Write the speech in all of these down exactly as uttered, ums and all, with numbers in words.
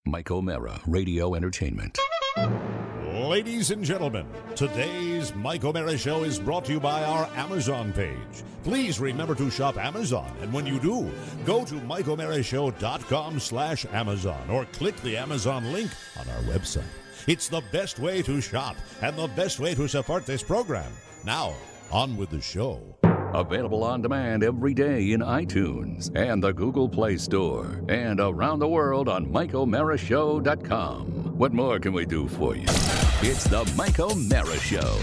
Mike O'Mara, Radio Entertainment. Ladies and gentlemen, today's Mike O'Mara Show is brought to you by our Amazon page. Please remember to shop Amazon, and when you do, go to Mike O'Mara Show dot com slash Amazon or click the Amazon link on our website. It's the best way to shop and the best way to support this program. Now, on with the show. Available on demand every day in iTunes and the Google Play Store and around the world on Mike O'Mara Show dot com. What more can we do for you? It's the Mike O'Mara Show.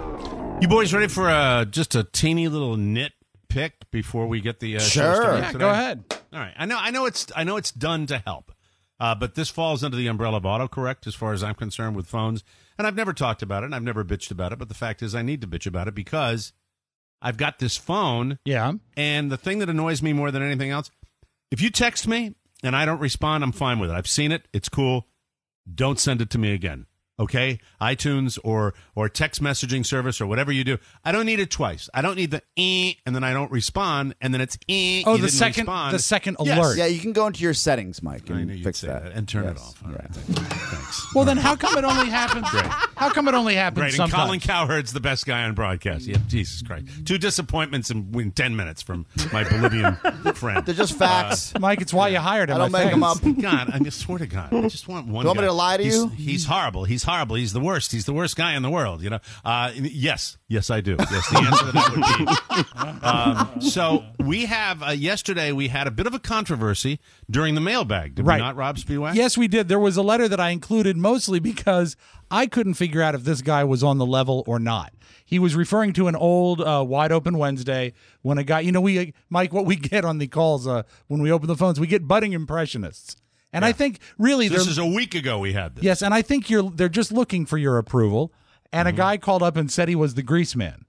You boys ready for uh, just a teeny little nitpick before we get the uh, sure. show started Yeah, today? go ahead. All right. I know. I know it's. I know it's done to help, uh, but this falls under the umbrella of autocorrect, as far as I'm concerned, with phones. And I've never talked about it, and I've never bitched about it. But the fact is, I need to bitch about it because I've got this phone. Yeah. And the thing that annoys me more than anything else, if you text me and I don't respond, I'm fine with it. I've seen it. It's cool. Don't send it to me again. Okay? iTunes or or text messaging service or whatever you do. I don't need it twice. I don't need the eh, and then I don't respond, and then it's eh, Oh, you the didn't second respond. the second Yes. alert. Yeah, you can go into your settings, Mike, I and knew you'd fix say that. that. And turn it Yes. off. All right. Yeah. Thanks. Well, then how come it only happens? Great. How come it only happens Great. And sometimes? Colin Cowherd's the best guy on broadcast. Yep. Jesus Christ. Two disappointments in, in ten minutes from my Bolivian friend. They're just facts. Mike, it's why you hired him. I don't I make them up. God, I just swear to God, I just want one. You want guy. me to lie to he's, you? He's horrible. He's horrible. He's the worst. He's the worst guy in the world. You know. Uh, yes, yes, I do. Yes, the answer to that would be. Um, so we have uh, yesterday. We had a bit of a controversy during the mailbag. Did Right. we not, Rob Spiewak? Yes, we did. There was a letter that I included mostly because I couldn't figure out if this guy was on the level or not. He was referring to an old uh, Wide Open Wednesday when a guy, you know, we Mike, what we get on the calls uh, when we open the phones, we get budding impressionists. And I think really This they're- is a week ago we had this. Yes, and I think you're they're just looking for your approval. And Mm-hmm. a guy called up and said he was the grease man.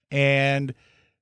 And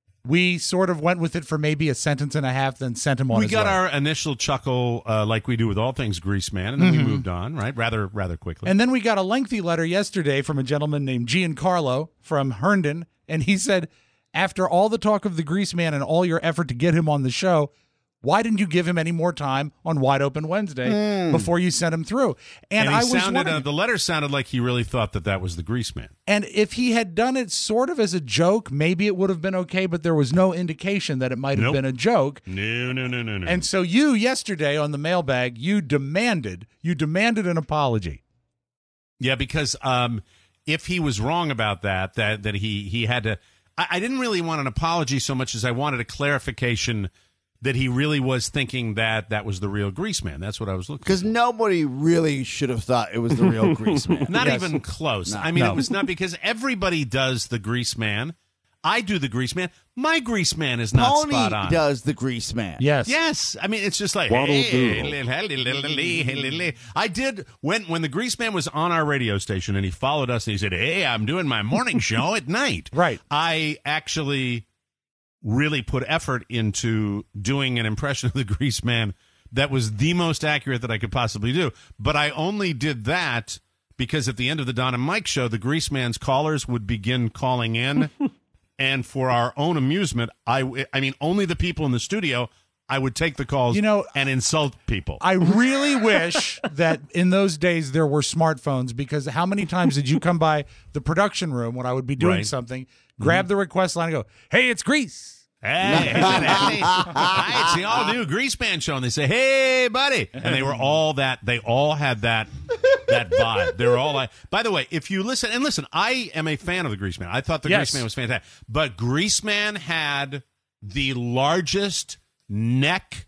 we sort of went with it for maybe a sentence and a half, then sent him on We his got way. our initial chuckle, uh, like we do with all things Grease Man, and then Mm-hmm. we moved on, right? Rather, rather quickly. And then we got a lengthy letter yesterday from a gentleman named Giancarlo from Herndon, and he said, after all the talk of the grease man and all your effort to get him on the show, why didn't you give him any more time on Wide Open Wednesday before you sent him through? And, and he I was sounded, wondering, uh, the letter sounded like he really thought that that was the Grease Man. and if he had done it sort of as a joke, maybe it would have been okay, but there was no indication that it might have Nope. been a joke. No, no, no, no, no. And so you yesterday on the mailbag, you demanded, you demanded an apology. Yeah, because um, if he was wrong about that, that that he he had to. I, I didn't really want an apology so much as I wanted a clarification that he really was thinking that that was the real Grease Man. That's what I was looking. Because nobody really should have thought it was the real Grease Man. Not Yes. even close. No. I mean, No. it was not because everybody does the Grease Man. I do the Grease Man. My Grease Man is not Pony spot on. does the Grease Man. Yes. Yes, I mean it's just like Waddle hey, doodle. li- li- li- li- li- li- li- li. I did when when the Grease Man was on our radio station and he followed us and he said, "Hey, I'm doing my morning show at night." Right. I actually really put effort into doing an impression of the Grease Man that was the most accurate that I could possibly do. But I only did that because at the end of the Don and Mike show, the Grease Man's callers would begin calling in. And for our own amusement, I, I mean, only the people in the studio, I would take the calls You know, and insult people. I really wish that in those days there were smartphones, because how many times did you come by the production room when I would be doing Right. something, grab the request line and go, hey, it's Grease. Hey, hey, hey, hi, it's the all-new Grease Man show, and they say, "Hey, buddy," and they were all that. They all had that that vibe. They were all like. By the way, if you listen and listen, I am a fan of the Grease Man. I thought the Yes. Grease Man was fantastic, but Grease Man had the largest neck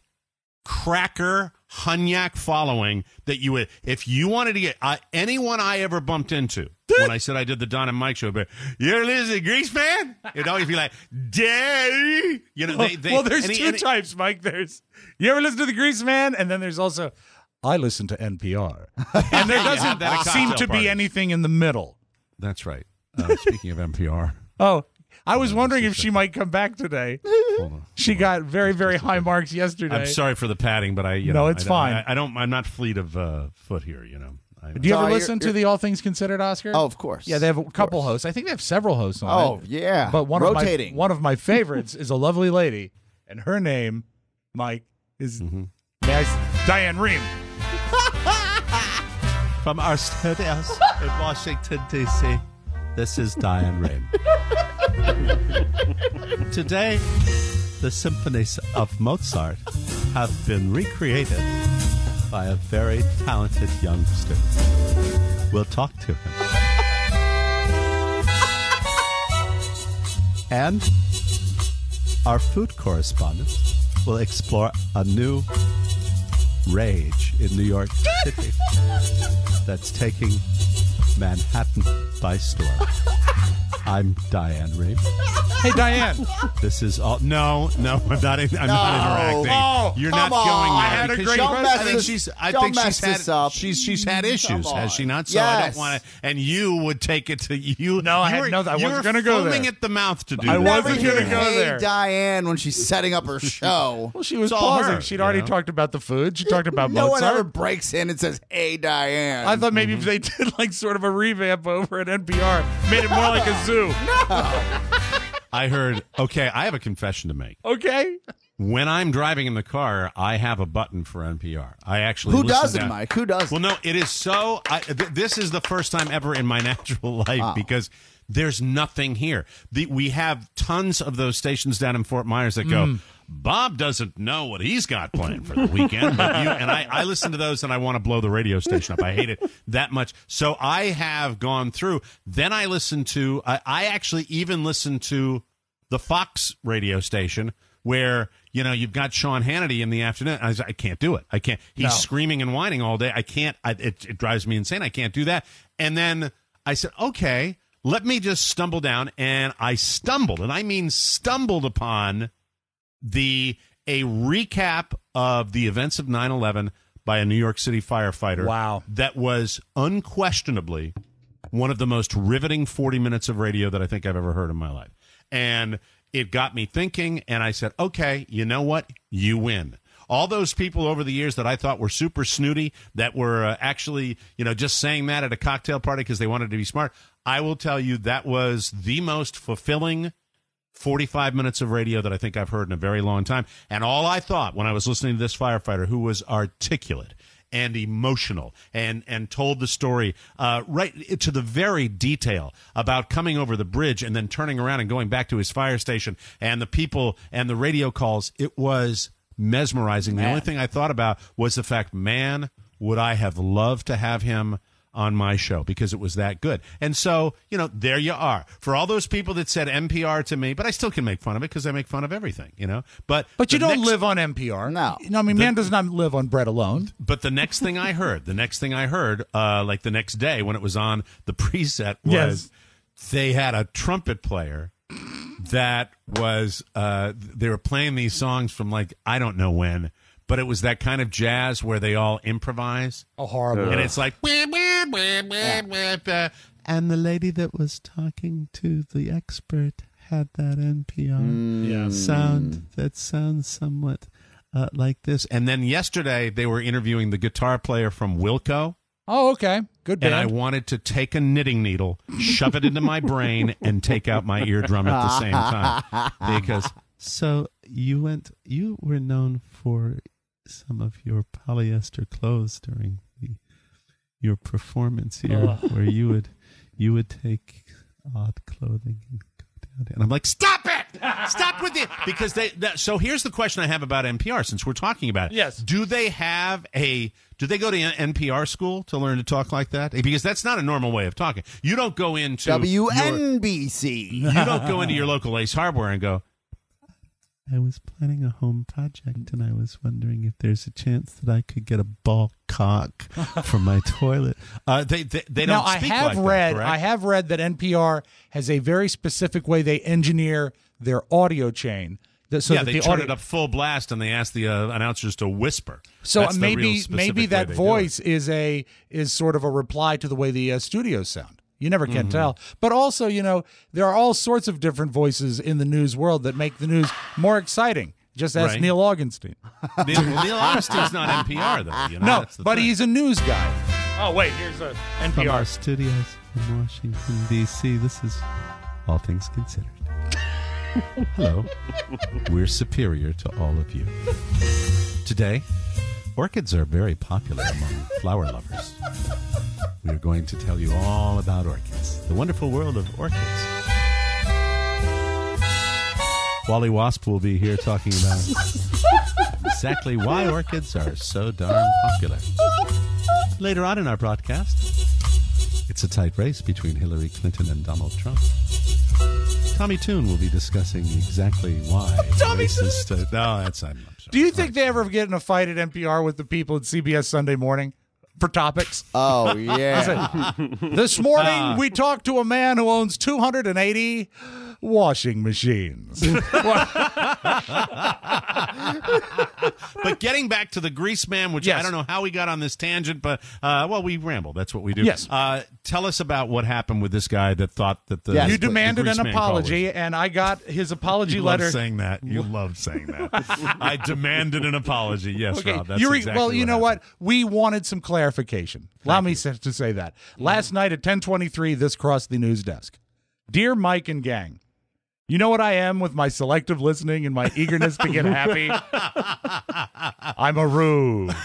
cracker Hunyak following that you would, if you wanted to get uh, anyone I ever bumped into when I said I did the Don and Mike show, but you're listening to Grease Man, you'd always be like, "Daddy," you know. They, they, well, there's and he- two and he- types, Mike. There's, you ever listen to the Grease Man? And then there's also, I listen to N P R. And there Yeah, doesn't that at seem cocktail to be parties. anything in the middle. That's right. Uh, speaking of N P R, Oh, I was on wondering just if a she might come back today. hold on. She got very, very high marks yesterday. I'm sorry for the padding, but I, you No, know, it's I, fine. I, I don't. I'm not fleet of uh, foot here. You know. I, Do you ever Sorry, listen you're- to the All Things Considered, Oscar? Oh, of course. Yeah, they have a Of couple course. hosts. I think they have several hosts on Oh, it. yeah. But one Rotating. of my one of my favorites is a lovely lady, and her name, Mike, is Mm-hmm. may I s- Diane Rehm. From our studios in Washington, D C, this is Diane Rain. Today, the symphonies of Mozart have been recreated by a very talented youngster. We'll talk to him. And our food correspondent will explore a new rage in New York City that's taking Manhattan by storm. I'm Diane Rehm. Hey, Diane. This is all. No, no, I'm not. In, I'm No. not interacting. Oh, You're come not going on. there. I had a because great she- question. I think she's. I Don't think she's mess had. this up. She's she's had issues, Come has she on. not? So I don't Yes. want to. And you would take it to you. No, I you had were- no- I you wasn't were gonna go foaming there. at the mouth to do I that. Never wasn't hear gonna go Hey there. Diane when she's setting up her show. Well, she was It's all pausing. her, She'd you already know? talked about the food. She talked about No one Mozart. ever breaks in and says, "Hey, Diane." I thought maybe if they did like sort of a revamp over at N P R, made it more like a zoo. I heard. Okay, I have a confession to make. Okay. When I'm driving in the car, I have a button for N P R. I actually Who listen doesn't, to- Mike? Who doesn't? Well, no, it is so. I, th- this is the first time ever in my natural life Oh. because there's nothing here. The, we have tons of those stations down in Fort Myers that go, Bob doesn't know what he's got planned for the weekend. But you, and I, I listen to those and I want to blow the radio station up. I hate it that much. So I have gone through. Then I listen to, I, I actually even listen to the Fox radio station where, you know, you've got Sean Hannity in the afternoon. I, was, I can't do it. I can't. He's No. screaming and whining all day. I can't. I, it, it drives me insane. I can't do that. And then I said, okay, let me just stumble down. And I stumbled, and I mean stumbled upon the a recap of the events of nine eleven by a New York City firefighter. Wow. That was unquestionably one of the most riveting forty minutes of radio that I think I've ever heard in my life. And it got me thinking, and I said, okay, you know what? You win. All those people over the years that I thought were super snooty, that were uh, actually, you know, just saying that at a cocktail party because they wanted to be smart, I will tell you that was the most fulfilling forty-five minutes of radio that I think I've heard in a very long time. And all I thought when I was listening to this firefighter, who was articulate and emotional and and told the story uh, right to the very detail about coming over the bridge and then turning around and going back to his fire station and the people and the radio calls, it was mesmerizing. The only thing I thought about was the fact, man, would I have loved to have him on my show because it was that good. And so, you know, there you are. For all those people that said N P R to me, but I still can make fun of it because I make fun of everything, you know. But But you the don't next- live on N P R. No. No, I mean, man does not live on bread alone. But the next thing I heard, the next thing I heard, uh, like the next day when it was on the preset, was Yes. they had a trumpet player that was uh, they were playing these songs from like I don't know when, but it was that kind of jazz where they all improvise. Oh, horrible. And it's like, "Wah, wah, wah, wah, wah, wah." And the lady that was talking to the expert had that N P R Yeah. sound that sounds somewhat uh, like this. And then yesterday they were interviewing the guitar player from Wilco, Oh, okay. Good and band. I wanted to take a knitting needle, shove it into my brain, and take out my eardrum at the same time. Because so you went, you were known for some of your polyester clothes during the your performance here, where you would you would take odd clothing and go down. And I'm like, stop it! Stop with it! Because they. That, so here's the question I have about N P R. Since we're talking about it, Yes. do they have a? Do they go to N P R school to learn to talk like that? Because that's not a normal way of talking. You don't go into W your- N B C. you don't go into your local Ace Hardware and go, I was planning a home project and I was wondering if there's a chance that I could get a ball cock for my toilet. Uh, they, they they now, don't I speak have like read, that, correct? I have read that N P R has a very specific way they engineer their audio chain. That, so yeah, that they the turn audio, it up full blast and they ask the uh, announcers to whisper. So That's the real maybe specific maybe way that they do voice it. is a is sort of a reply to the way the uh, studios sound. You never can Mm-hmm. tell. But also, you know, there are all sorts of different voices in the news world that make the news more exciting. Just ask Right. Neil Augenstein. Neil, well, Neil Augustein's not N P R, though. You know? No, That's the but thing. he's a news guy. Oh, wait, here's a N P From R. our studios in Washington, D C, this is All Things Considered. Hello. We're superior to all of you. Today, orchids are very popular among flower lovers. we're going to tell you all about orchids, the wonderful world of orchids. Wally Wasp will be here talking about exactly why orchids are so darn popular. Later on in our broadcast, it's a tight race between Hillary Clinton and Donald Trump. Tommy Toon will be discussing exactly why. Tommy racist, uh, no, that's I'm, I'm sorry. Do you think they ever get in a fight at N P R with the people at C B S Sunday Morning for topics? Oh, yeah. This morning, we talked to a man who owns two hundred eighty washing machines. But getting back to the Grease Man, which Yes. I don't know how we got on this tangent, but, uh, well, we ramble. That's what we do. Yes. Uh, tell us about what happened with this guy that thought that the... Yes. You the demanded Grease an Man call apology, was- and I got his apology You letter. love saying that. You love saying that. I demanded an apology. Yes, Okay, Rob. That's you re- exactly well, you what know happened. what? We wanted some clarification. Allow me sa- to say that. Last night at ten twenty-three, this crossed the news desk. Dear Mike and gang, you know what I am with my selective listening and my eagerness to get happy? I'm a rube.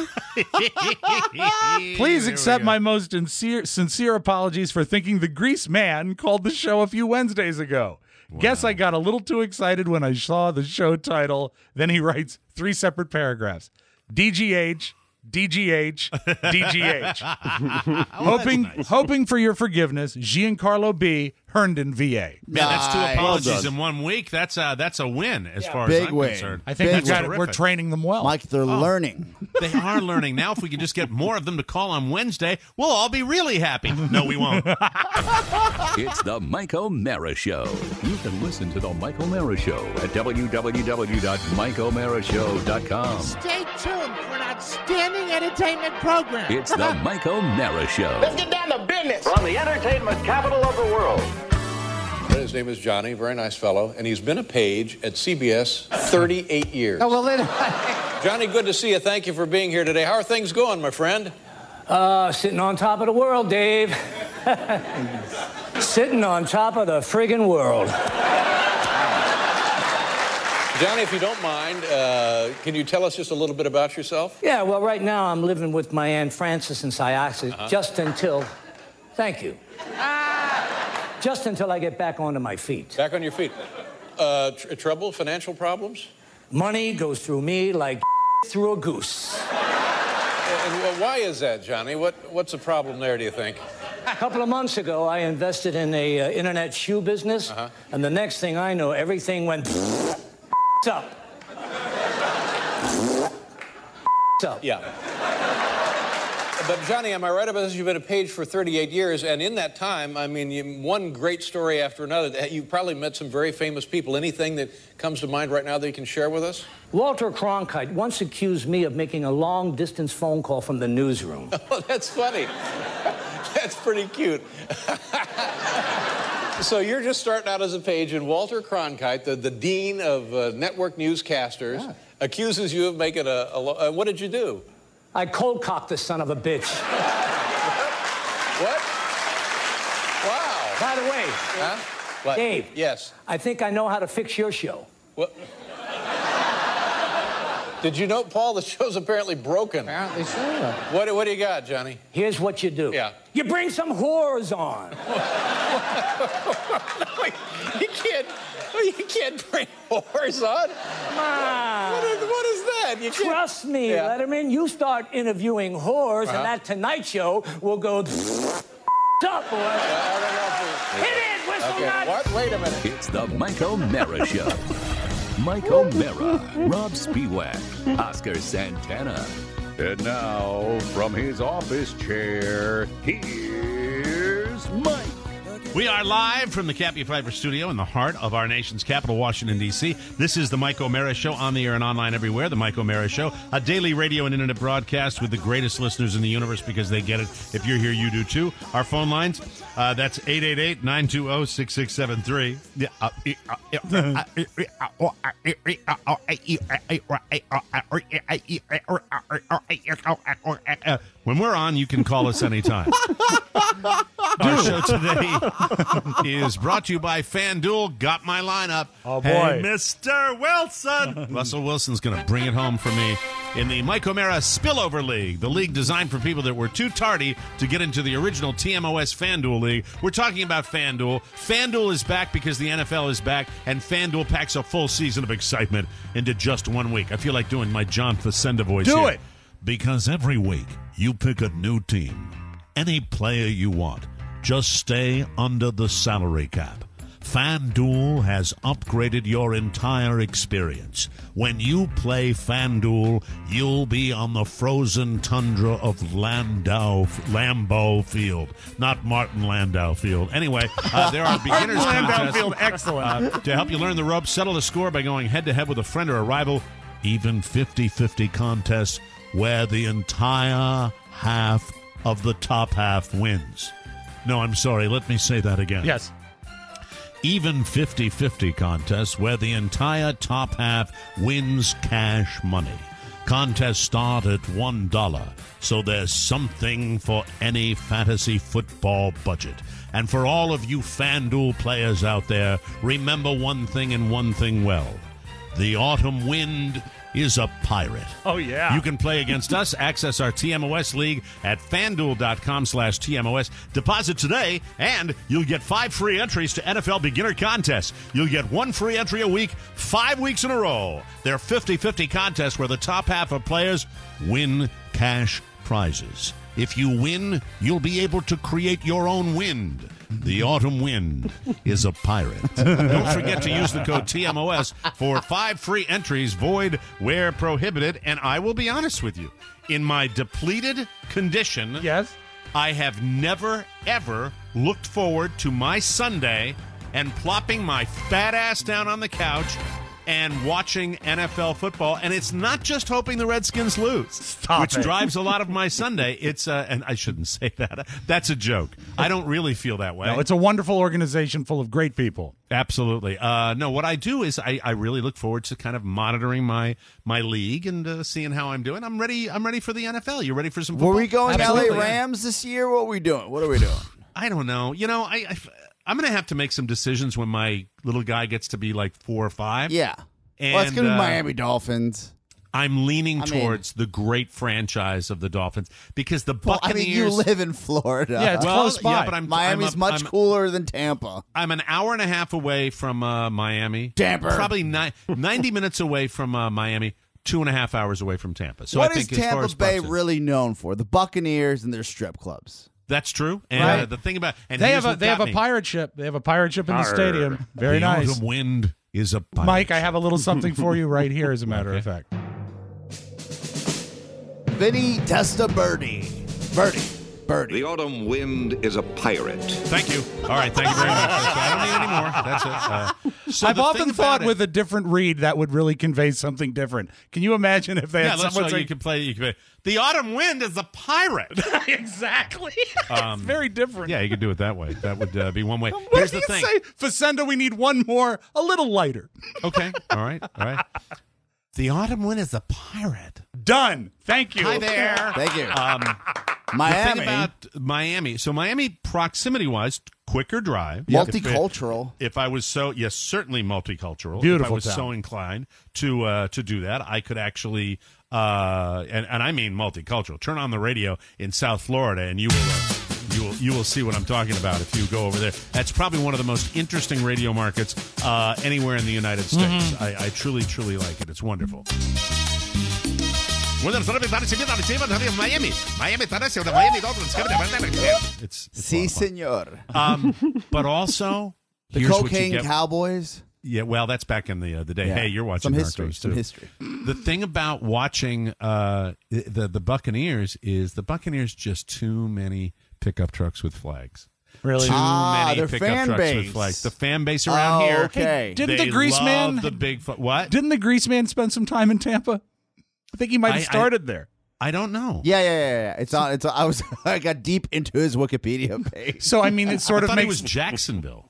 Please accept my most sincere, sincere apologies for thinking the Grease Man called the show a few Wednesdays ago. Guess I got a little too excited when I saw the show title. Then he writes three separate paragraphs. D G H, D G H, D G H. hoping, hoping for your forgiveness, Giancarlo B., Herndon, V A. Man, that's two Nice. apologies Well done. in one week. That's a, that's a win as far Big as I'm win. concerned. I think Big we've got it. terrific. We're training them well. Mike, they're learning. They are learning. Now, if we can just get more of them to call on Wednesday, we'll all be really happy. No, we won't. It's the Mike O'Mara Show. You can listen to the Mike O'Mara Show at w w w dot mike o'mara show dot com. Stay tuned for an outstanding entertainment program. It's the Mike O'Mara Show. Let's get down to business. From the entertainment capital of the world. His name is Johnny, very nice fellow, and he's been a page at C B S thirty-eight years. Oh, well, then, Johnny, good to see you. Thank you for being here today. How are things going, my friend? Uh, sitting on top of the world, Dave. Sitting on top of the friggin' world. Johnny, if you don't mind, uh, can you tell us just a little bit about yourself? Yeah, well, right now I'm living with my Aunt Frances in Syosset Uh-huh. just until... Thank you. Just until I get back onto my feet. Back on your feet. Uh, tr- trouble, financial problems? Money goes through me like through a goose. And, well, why is that, Johnny? What, what's the problem there, do you think? A couple of months ago, I invested in a uh, internet shoe business, Uh-huh. and the next thing I know, everything went up. Up. Yeah. But, Johnny, am I right about this? You've been a page for thirty-eight years, and in that time, I mean, you, one great story after another. You've probably met some very famous people. Anything that comes to mind right now that you can share with us? Walter Cronkite once accused me of making a long-distance phone call from the newsroom. Oh, that's funny. That's pretty cute. So you're just starting out as a page, and Walter Cronkite, the, the dean of uh, network newscasters, Yeah. accuses you of making a... a lo- uh, what did you do? I cold-cocked the son of a bitch. What? Wow. By the way, Huh? What? Dave. Yes. I think I know how to fix your show. What? Did you know, Paul, the show's apparently broken. apparently so. What, what do you got, Johnny? Here's what you do. Yeah. You bring some whores on. You can't... You can't bring whores on. Come on. What is, what is that? You can't... Trust me, Yeah. Letterman. You start interviewing whores, Uh-huh. and that Tonight Show will go up, boy. Hit it, whistle Okay, nuts. what? Wait a minute. It's the Mike O'Mara Show. Mike O'Mara, Rob Spiewak, Oscar Santana. And now, from his office chair, here's Mike. We are live from the Cappy Pfeiffer studio in the heart of our nation's capital, Washington, D C This is the Mike O'Mara Show, on the air and online everywhere. The Mike O'Mara Show, a daily radio and internet broadcast with the greatest listeners in the universe because they get it. If you're here, you do too. Our phone lines, uh, that's eight eight eight, nine two zero, six six seven three. When we're on, you can call us anytime. Our show today is brought to you by FanDuel. Got my lineup. Oh, boy. Hey, Mister Wilson. Russell Wilson's going to bring it home for me. in the Mike O'Mara Spillover League, the league designed for people that were too tardy to get into the original T M O S FanDuel League. We're talking about FanDuel. FanDuel is back because the N F L is back, and FanDuel packs a full season of excitement into just one week. I feel like doing my John Facenda voice Do here. it. Because every week you pick a new team, any player you want. Just stay under the salary cap. FanDuel has upgraded your entire experience. When you play FanDuel, you'll be on the frozen tundra of Landau, Lambeau Field, not Martin Landau Field. Anyway, uh, there are beginners contests Field, excellent. uh, to help you learn the ropes, settle the score by going head-to-head with a friend or a rival. Even fifty-fifty contests where the entire half of the top half wins. No, I'm sorry. Let me say that again. Yes. Even fifty-fifty contests where the entire top half wins cash money. Contests start at one dollar, so there's something for any fantasy football budget. And for all of you FanDuel players out there, remember one thing and one thing well. The autumn wind is a pirate. Oh, yeah. You can play against us. Access our T M O S League at FanDuel.com slash TMOS. Deposit today, and you'll get five free entries to N F L beginner contests. You'll get one free entry a week, five weeks in a row. They're fifty-fifty contests where the top half of players win cash prizes. If you win, you'll be able to create your own wind. The autumn wind is a pirate. Don't forget to use the code T M O S for five free entries, void where prohibited. And I will be honest with you, in my depleted condition, Yes. I have never, ever looked forward to my Sunday and plopping my fat ass down on the couch and watching N F L football. And it's not just hoping the Redskins lose, Stop which it. drives a lot of my Sunday. It's uh, and I shouldn't say that. That's a joke. I don't really feel that way. No, it's a wonderful organization full of great people. Absolutely. Uh, no, what I do is I, I really look forward to kind of monitoring my my league and uh, seeing how I'm doing. I'm ready. I'm ready for the N F L. You ready for some football? Were we going L A Absolutely. Rams this year? What are we doing? What are we doing? I don't know. You know, I, I I'm going to have to make some decisions when my little guy gets to be like four or five. Yeah. And, well, it's going to be uh, Miami Dolphins. I'm leaning I mean- towards the great franchise of the Dolphins because the Well, I Buccaneers. mean, you live in Florida. Yeah, it's well, close by. yeah, but I'm Miami's I'm a- much I'm- cooler than Tampa. I'm an hour and a half away from uh, Miami. Tampa. Probably ni- ninety minutes away from uh, Miami. Two and a half hours away from Tampa. So what I think is as far Tampa as Bay Bucks is- really known for? The Buccaneers and their strip clubs. That's true. And Right. uh, the thing about and They here's have a what they have got a me. pirate ship. They have a pirate ship in the Arr. stadium. Very the nice. autumn wind is a pirate. Mike, I have a little something for you right here, as a matter of fact. Vinny Testaverde. Birdie. Birdie. The autumn wind is a pirate. Thank you. All right. Thank you very much. That's- I don't need any more. That's it. Uh, so I've the often thing thought about it- with a different read that would really convey something different. Can you imagine if they Yeah, had let's someone so say you can play. You can play. The autumn wind is a pirate. exactly? Um, it's very different. Yeah, you could do it that way. That would uh, be one way. What Here's do the you thing. say? Facenda, we need one more, a little lighter. Okay. All right. All right. The autumn wind is a pirate. Done. Thank you. Hi there. Thank you. Um, Miami. The thing about Miami, so Miami, proximity-wise, quicker drive. Multicultural. If, if I was so, yes, certainly multicultural. Beautiful If I was town. so inclined to uh, to do that, I could actually, uh, and, and I mean multicultural. Turn on the radio in South Florida, and you will. Uh, You will, you will see what I'm talking about if you go over there. That's probably one of the most interesting radio markets uh, anywhere in the United States. Mm-hmm. I, I truly, truly like it. It's wonderful. Miami, Miami, it's, it's Si, senor. um, but also The here's what you Cocaine get- Cowboys. Yeah, well, that's back in the uh, the day. Yeah. Hey, you're watching some history. Narcos, Some too. history. The thing about watching uh, the the Buccaneers is the Buccaneers just too many pickup trucks with flags. Really? Too Ah, many their pickup fan trucks base. with flags. The fan base around Oh, here. okay. Didn't they the Grease love Man? the big fu- what? Didn't the Grease Man spend some time in Tampa? I think he might have I- I- started there. I don't know. Yeah, yeah, yeah, yeah. It's on. It's. On, I was. I got deep into his Wikipedia page. So I mean, it sort I of thought makes it was Jacksonville.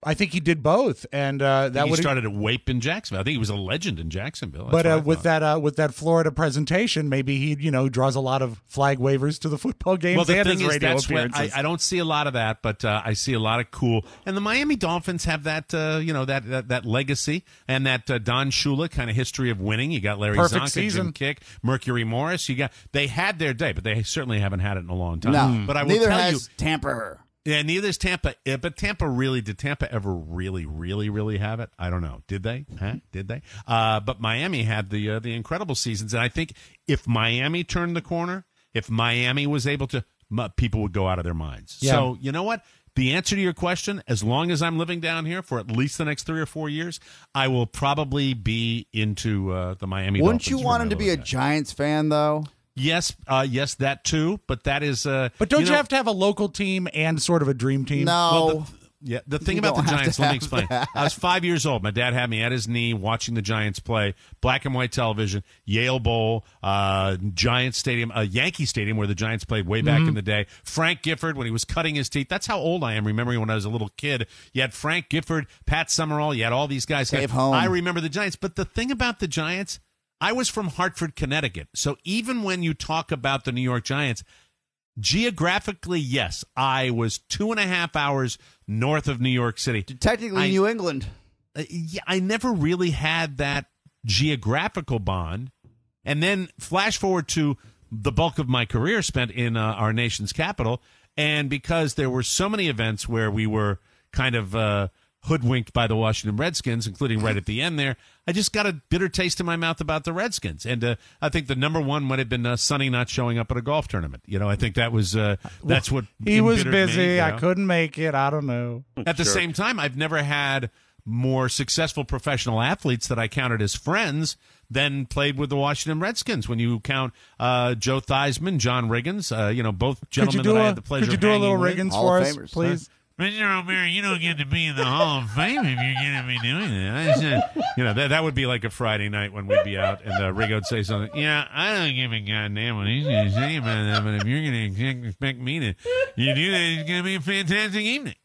I think he did both, and uh, that he would started at Wape in Jacksonville. I think he was a legend in Jacksonville. That's but what uh, I with thought. that uh, with that Florida presentation, maybe he you know draws a lot of flag wavers to the football games Well, the and thing his is, radio that's what appearances. I, I don't see a lot of that, but uh, I see a lot of cool. And the Miami Dolphins have that, uh, you know, that, that that legacy and that uh, Don Shula kind of history of winning. You got Larry Perfect Zonka, season. Jim Kick, Mercury Morris. You got they had their day, but they certainly haven't had it in a long time. No, but I will neither tell has you, Tampa. yeah, neither is Tampa. Yeah, but Tampa really did. Tampa ever really, really, really have it? I don't know. Did they? Huh? Did they? Uh, but Miami had the uh, the incredible seasons, and I think if Miami turned the corner, if Miami was able to, m- people would go out of their minds. Yeah. So you know what? The answer to your question, as long as I'm living down here for at least the next three or four years, I will probably be into uh, the Miami. Wouldn't Dolphins you want for him to my be a little guy. Giants fan, though? Yes, uh, yes, that too. But that is. Uh, but don't you, know, have to have a local team and sort of a dream team? No. Well, the, yeah, the thing You about the don't have Giants, to let me have explain. that. I was five years old. My dad had me at his knee watching the Giants play, black and white television, Yale Bowl, uh, Giants Stadium, uh, Yankee Stadium, where the Giants played way back Mm-hmm. in the day. Frank Gifford, when he was cutting his teeth. That's how old I am, remembering when I was a little kid. You had Frank Gifford, Pat Summerall, you had all these guys. Dave Holm. I remember the Giants. But the thing about the Giants, I was from Hartford, Connecticut. So even when you talk about the New York Giants, geographically, yes, I was two and a half hours north of New York City. Technically, I, New England. uh, yeah, I never really had that geographical bond. And then flash forward to the bulk of my career spent in uh, our nation's capital. And because there were so many events where we were kind of uh, hoodwinked by the Washington Redskins, including right at the end there, I just got a bitter taste in my mouth about the Redskins. And uh, I think the number one might have been uh, Sonny not showing up at a golf tournament. You know, I think that was uh, that's what He was embittered busy. me, you I know? couldn't make it. I don't know. At the same time, I've never had more successful professional athletes that I counted as friends than played with the Washington Redskins. When you count uh, Joe Theismann, John Riggins, uh, you know, both Could you gentlemen do that I a had the pleasure Could you of do a hanging little with. Riggins Hall for of us, Famers, please? Mister O'Meara, you don't get to be in the Hall of Fame if you're going to be doing that. I said, you know, that that would be like a Friday night when we'd be out and uh, Riggo would say something. Yeah, I don't give a goddamn what he's going to say about that, but if you're going to expect me to you do that, it's going to be a fantastic evening.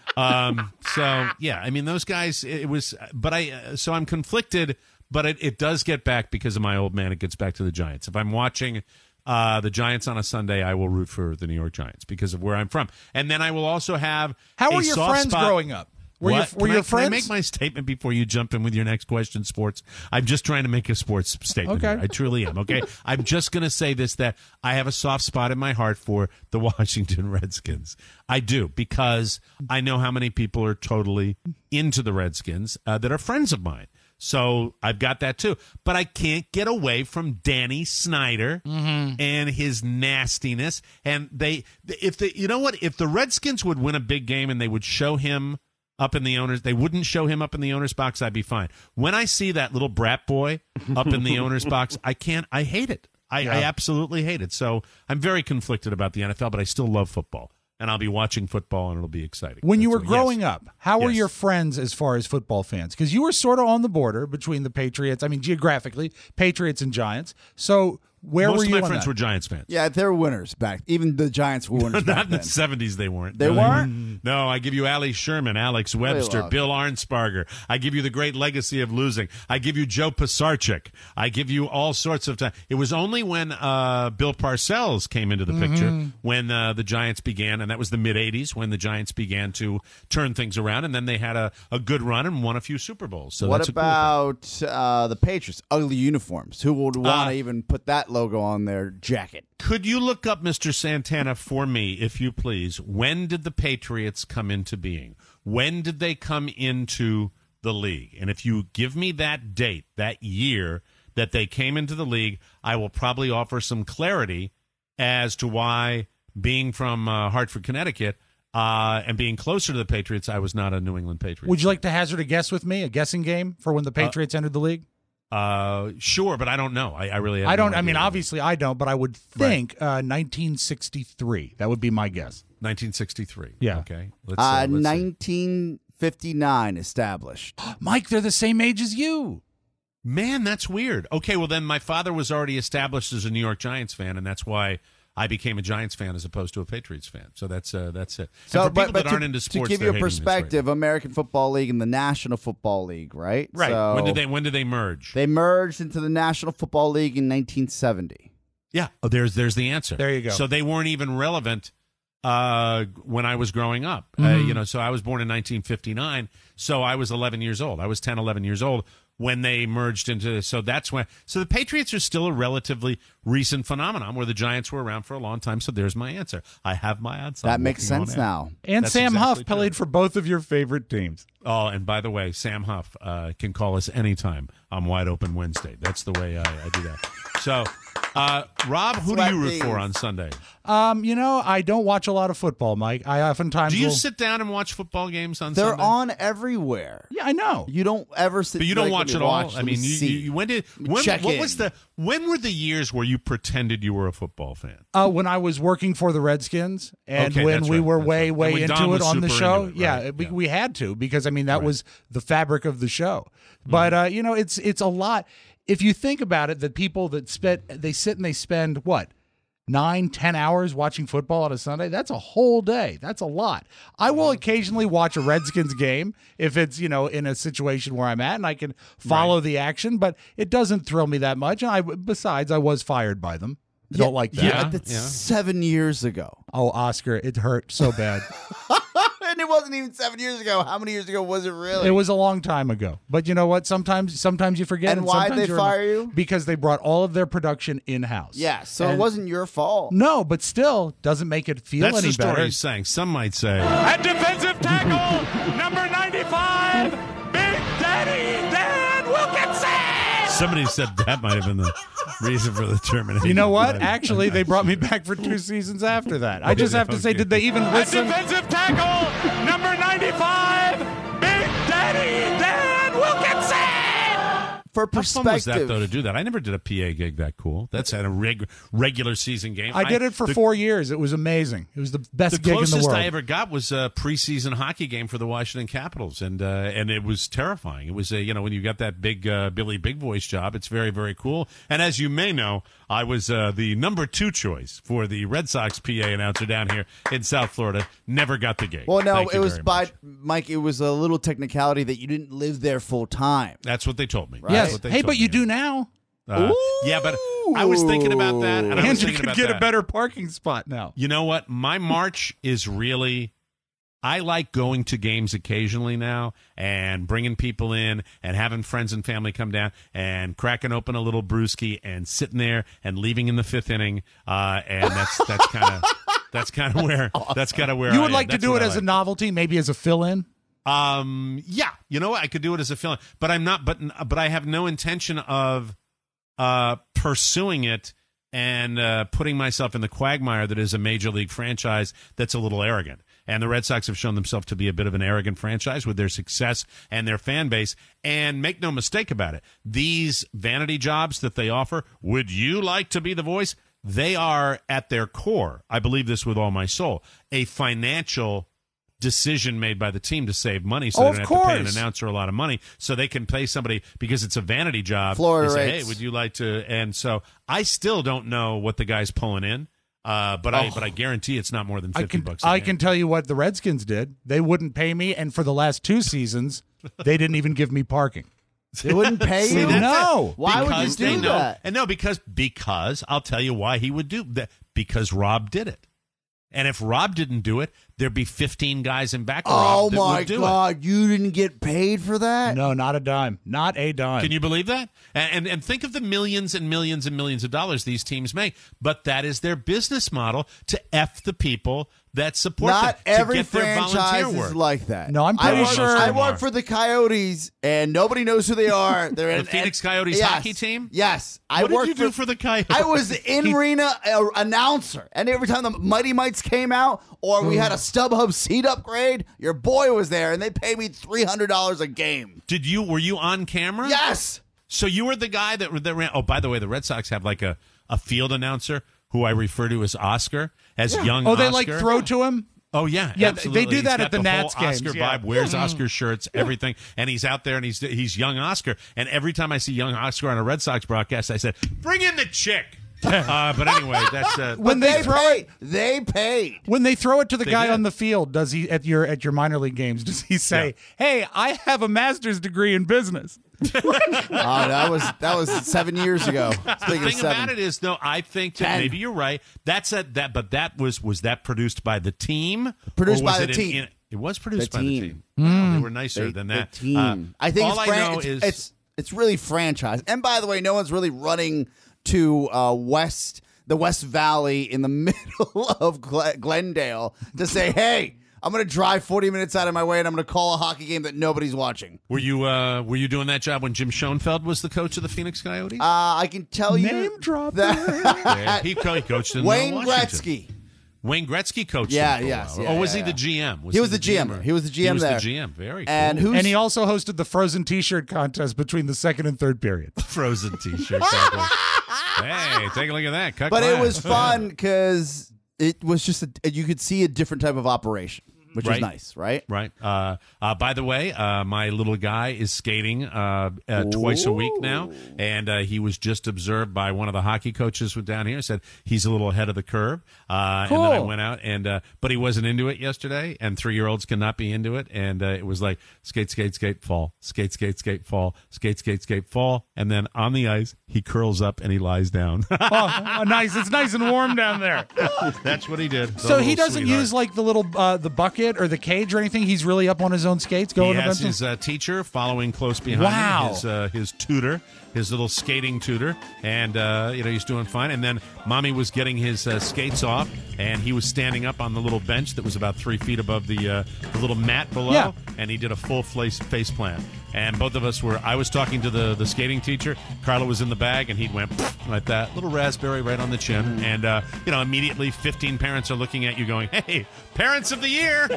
Um. So yeah, I mean those guys. It was, but I. Uh, so I'm conflicted, but it, it does get back because of my old man. It gets back to the Giants. If I'm watching uh, the Giants on a Sunday, I will root for the New York Giants because of where I'm from, and then I will also have. How a were your soft friends spot- growing up? Were What? your were can your I, friends? Can I make my statement before you jump in with your next question, sports? I'm just trying to make a sports statement. Okay. Here. I truly am. Okay. I'm just going to say this, that I have a soft spot in my heart for the Washington Redskins. I do, because I know how many people are totally into the Redskins uh, that are friends of mine. So I've got that too. But I can't get away from Danny Snyder and his nastiness. And they, if the, you know what, if the Redskins would win a big game and they would show him up in the owners, they wouldn't show him up in the owner's box, I'd be fine. When I see that little brat boy up in the owner's box, I can't, I hate it. I, I absolutely hate it. So I'm very conflicted about the N F L, but I still love football. And I'll be watching football, and it'll be exciting. When you That's were what- yes. growing up, how were Yes. your friends as far as football fans? Because you were sort of on the border between the Patriots. I mean, geographically, Patriots and Giants. So where Most were of you my on friends that? were Giants fans. Yeah, they were winners back. Even the Giants were winners Not back in the then. seventies, they weren't. They No, weren't? No, I give you Ali Sherman, Alex Webster, love. Bill Arnsparger. I give you the great legacy of losing. I give you Joe Pisarcik. I give you all sorts of time. It was only when uh, Bill Parcells came into the picture when uh, the Giants began, and that was the mid-eighties when the Giants began to turn things around, and then they had a, a good run and won a few Super Bowls. So what that's a cool thing. about uh, the Patriots? Ugly uniforms. Who would want to Uh, even put that logo on their jacket? Could you look up, Mister Santana, for me, if you please? When did the Patriots come into being? When did they come into the league? And if you give me that date, that year that they came into the league, I will probably offer some clarity as to why, being from uh, Hartford, Connecticut, uh, and being closer to the Patriots, I was not a New England Patriot. Would you like to hazard a guess with me? A guessing game for when the Patriots entered the league? Uh, sure, but I don't know. I, I really have I don't. no I mean, idea. obviously, I don't. But I would think uh, nineteen sixty-three. That would be my guess. nineteen sixty-three. Yeah. Okay. Let's, Uh, uh, let's see. nineteen fifty-nine established. Mike, they're the same age as you. Man, that's weird. Okay, well then my father was already established as a New York Giants fan, and that's why I became a Giants fan as opposed to a Patriots fan. So that's uh, that's it. So, and for people but, but that to, aren't into sports, to give they're you a hating this right perspective, American Football League and the National Football League, right? Right. So when did they when did they merge? They merged into the National Football League in nineteen seventy. Yeah. Oh, there's there's the answer. There you go. So they weren't even relevant uh, when I was growing up. Uh, Mhm. you know, so I was born in nineteen fifty-nine. So I was eleven years old. I was ten, eleven years old when they merged into. So that's when. So the Patriots are still a relatively recent phenomenon, where the Giants were around for a long time. So there's my answer. I have my answer. That I'm makes working on sense it. now. And That's Sam exactly Huff true. played for both of your favorite teams. Oh, and by the way, Sam Huff uh, can call us anytime on Wide Open Wednesday. That's the way I, I do that. So, uh, Rob, who do you root for on Sunday? Um, you know, I don't watch a lot of football, Mike. I oftentimes Do you will- sit down and watch football games on They're Sunday? on everywhere. Yeah, I know. You don't ever sit. But you don't like, watch let it me all. watch, I let me mean, you, see. you, you when did when? Check what in. was the when were the years where you pretended you were a football fan? Uh, when I was working for the Redskins, and Okay, when that's we right, were that's way, right. way And when into Don it was on the super show, into it, yeah, right, we, yeah. we had to because I mean that Right. was the fabric of the show. But uh, you know, it's it's a lot. If you think about it, the people that spend they sit and they spend what nine, ten hours watching football on a Sunday. That's a whole day. That's a lot. I will occasionally watch a Redskins game if it's, you know, in a situation where I'm at and I can follow the action, but it doesn't thrill me that much. And I, besides, I was fired by them. I don't like that. Yeah, that's seven years ago. Oh, Oscar, it hurt so bad. And it wasn't even seven years ago. How many years ago was it really? It was a long time ago. But you know what? Sometimes sometimes you forget. And why'd sometimes they you fire remember. you? Because they brought all of their production in-house. Yeah, so it And- wasn't your fault. No, but still doesn't make it feel That's any the story better. he's saying. Some might say. At defensive tackle, number ninety-five, Big Daddy Dan Wilkinson! Somebody said that might have been the reason for the termination. You know what? Actually, they brought me back for two seasons after that. I just have to say, did they even At listen? defensive tackle, number ninety-five, Big Daddy Dan Wilkinson! For How fun was that, perspective, though, to do that? I never did a P A gig that cool. That's at a reg- regular season game. I did it for the, four years. It was amazing. It was the best The gig in the closest world. I ever got was a preseason hockey game for the Washington Capitals, and uh, and it was terrifying. It was a, you know, when you got that big uh, Billy Big Voice job, it's very, very cool. And as you may know, I was uh, the number two choice for the Red Sox P A announcer down here in South Florida. Never got the gig. well, no, Thank it you was very by much. Mike. It was a little technicality that you didn't live there full time. That's what they told me. That's Yes. what they Hey, told but you me. do now. Uh, yeah, but I was thinking about that, and I was And you thinking could about get that. a better parking spot now. You know what? My March is really. I like going to games occasionally now and bringing people in and having friends and family come down and cracking open a little brewski and sitting there and leaving in the fifth inning. Uh, and that's that's kind of that's kind of where that's kind of where You I would am. like to That's do what it I as like. a novelty, maybe as a fill-in? Um, yeah, you know what? I could do it as a film, but I'm not. But but I have no intention of uh pursuing it and uh, putting myself in the quagmire that is a major league franchise that's a little arrogant. And the Red Sox have shown themselves to be a bit of an arrogant franchise with their success and their fan base. And make no mistake about it, these vanity jobs that they offer, would you like to be the voice? They are at their core, I believe this with all my soul, a financial decision made by the team to save money so Oh, they of don't have to pay an course. announcer a lot of money so they can pay somebody because it's a vanity job. Florida They say, rates. hey, would you like to? And so I still don't know what the guy's pulling in, uh, but I Oh. but I guarantee it's not more than I fifty can, bucks a I game. can tell you what the Redskins did. They wouldn't pay me, and for the last two seasons, they didn't even give me parking. They wouldn't pay See, you. that's No. it. Why would you Because do they know- that? And no, because because I'll tell you why he would do that. Because Rob did it. And if Rob didn't do it, there'd be fifteen guys in back of Oh Rob that my would do it. God! You didn't get paid for that? No, not a dime. Not a dime. Can you believe that? And, and and think of the millions and millions and millions of dollars these teams make. But that is their business model to F the people that support Not them, to every get their franchise volunteer is work. like that. No, I'm I pretty work, sure- I Most of them work are. for the Coyotes, and nobody knows who they are. They're The in, Phoenix and- Coyotes yes, hockey team? Yes, I What did worked you do for the Coyotes? I was the in-arena uh, announcer, and every time the Mighty Mites came out, or we had a StubHub seat upgrade, your boy was there, and they paid me three hundred dollars a game. Did you were you on camera? Yes. So you were the guy that that ran. Oh, by the way, the Red Sox have like a, a field announcer who I refer to as Oscar, as young. Oh, they Oscar. like throw to him? Oh yeah, Yeah, absolutely. they do He's that got at the whole Nats games, Oscar yeah. vibe, wears Yeah. Oscar shirts, everything, and he's out there and he's he's young Oscar. And every time I see young Oscar on a Red Sox broadcast, I said, "Bring in the chick." Uh, but anyway, that's uh, when they, they throw paid. it. They paid. When they throw it to the They guy did. on the field, does he at your at your minor league games? Does he say, "Hey, I have a master's degree in business"? Oh, that was that was seven years ago. Speaking the of thing seven. about it is, though, I think that Ten. maybe you're right. That's a, that, but that was was that produced by the team? Produced Or was by it the in- team. in- it was produced The by team. the team. Wow, they were nicer They- than the that. team. Uh, I think all it's, I fran- know it's, is it's it's really franchise. And by the way, no one's really running to uh, West the West Valley in the middle of Gl- Glendale to say, "Hey, I'm going to drive forty minutes out of my way and I'm going to call a hockey game that nobody's watching." Were you uh, were you doing that job when Jim Schoenfeld was the coach of the Phoenix Coyotes? Uh, I can tell you Name drop that Yeah, he, co- he coached in uh, Wayne Washington. Gretzky. Wayne Gretzky coached. Yeah, him for a yes, while. yeah, or was yeah, he the yeah. G M? Was He was the G M G M. or- He was the G M He was there. the G M. Very cool. And who's And he also hosted the Frozen T-shirt contest between the second and third period. Frozen T-shirt. contest. Hey, take a look at that. Cut But it glass. was fun because it was just a, you could see a different type of operation, which Right. is nice, right? Right. Uh, uh, by the way, uh, my little guy is skating uh, uh, twice a week now, and uh, he was just observed by one of the hockey coaches who down here. Said he's a little ahead of the curve. Uh, And then I Cool. went out, and uh, but he wasn't into it yesterday. And three-year-olds cannot be into it. And uh, it was like skate, skate, skate, fall, skate, skate, skate, fall, skate, skate, skate, fall, and then on the ice he curls up and he lies down. Oh, nice! It's nice and warm down there. That's what he did. The So he little doesn't sweetheart. use like the little uh, the bucket or the cage or anything. He's really up on his own skates, going He has eventually? his uh, teacher following close behind Wow. him, his, uh, his tutor, his little skating tutor, and uh, you know he's doing fine. And then mommy was getting his uh, skates off, and he was standing up on the little bench that was about three feet above the uh, the little mat below, Yeah. and he did a full face face plant. And both of us were. I was talking to the the skating teacher. Carla was in the bag, and he went like that, little raspberry right on the chin. And uh, you know, immediately, fifteen parents are looking at you, going, "Hey, parents of the year!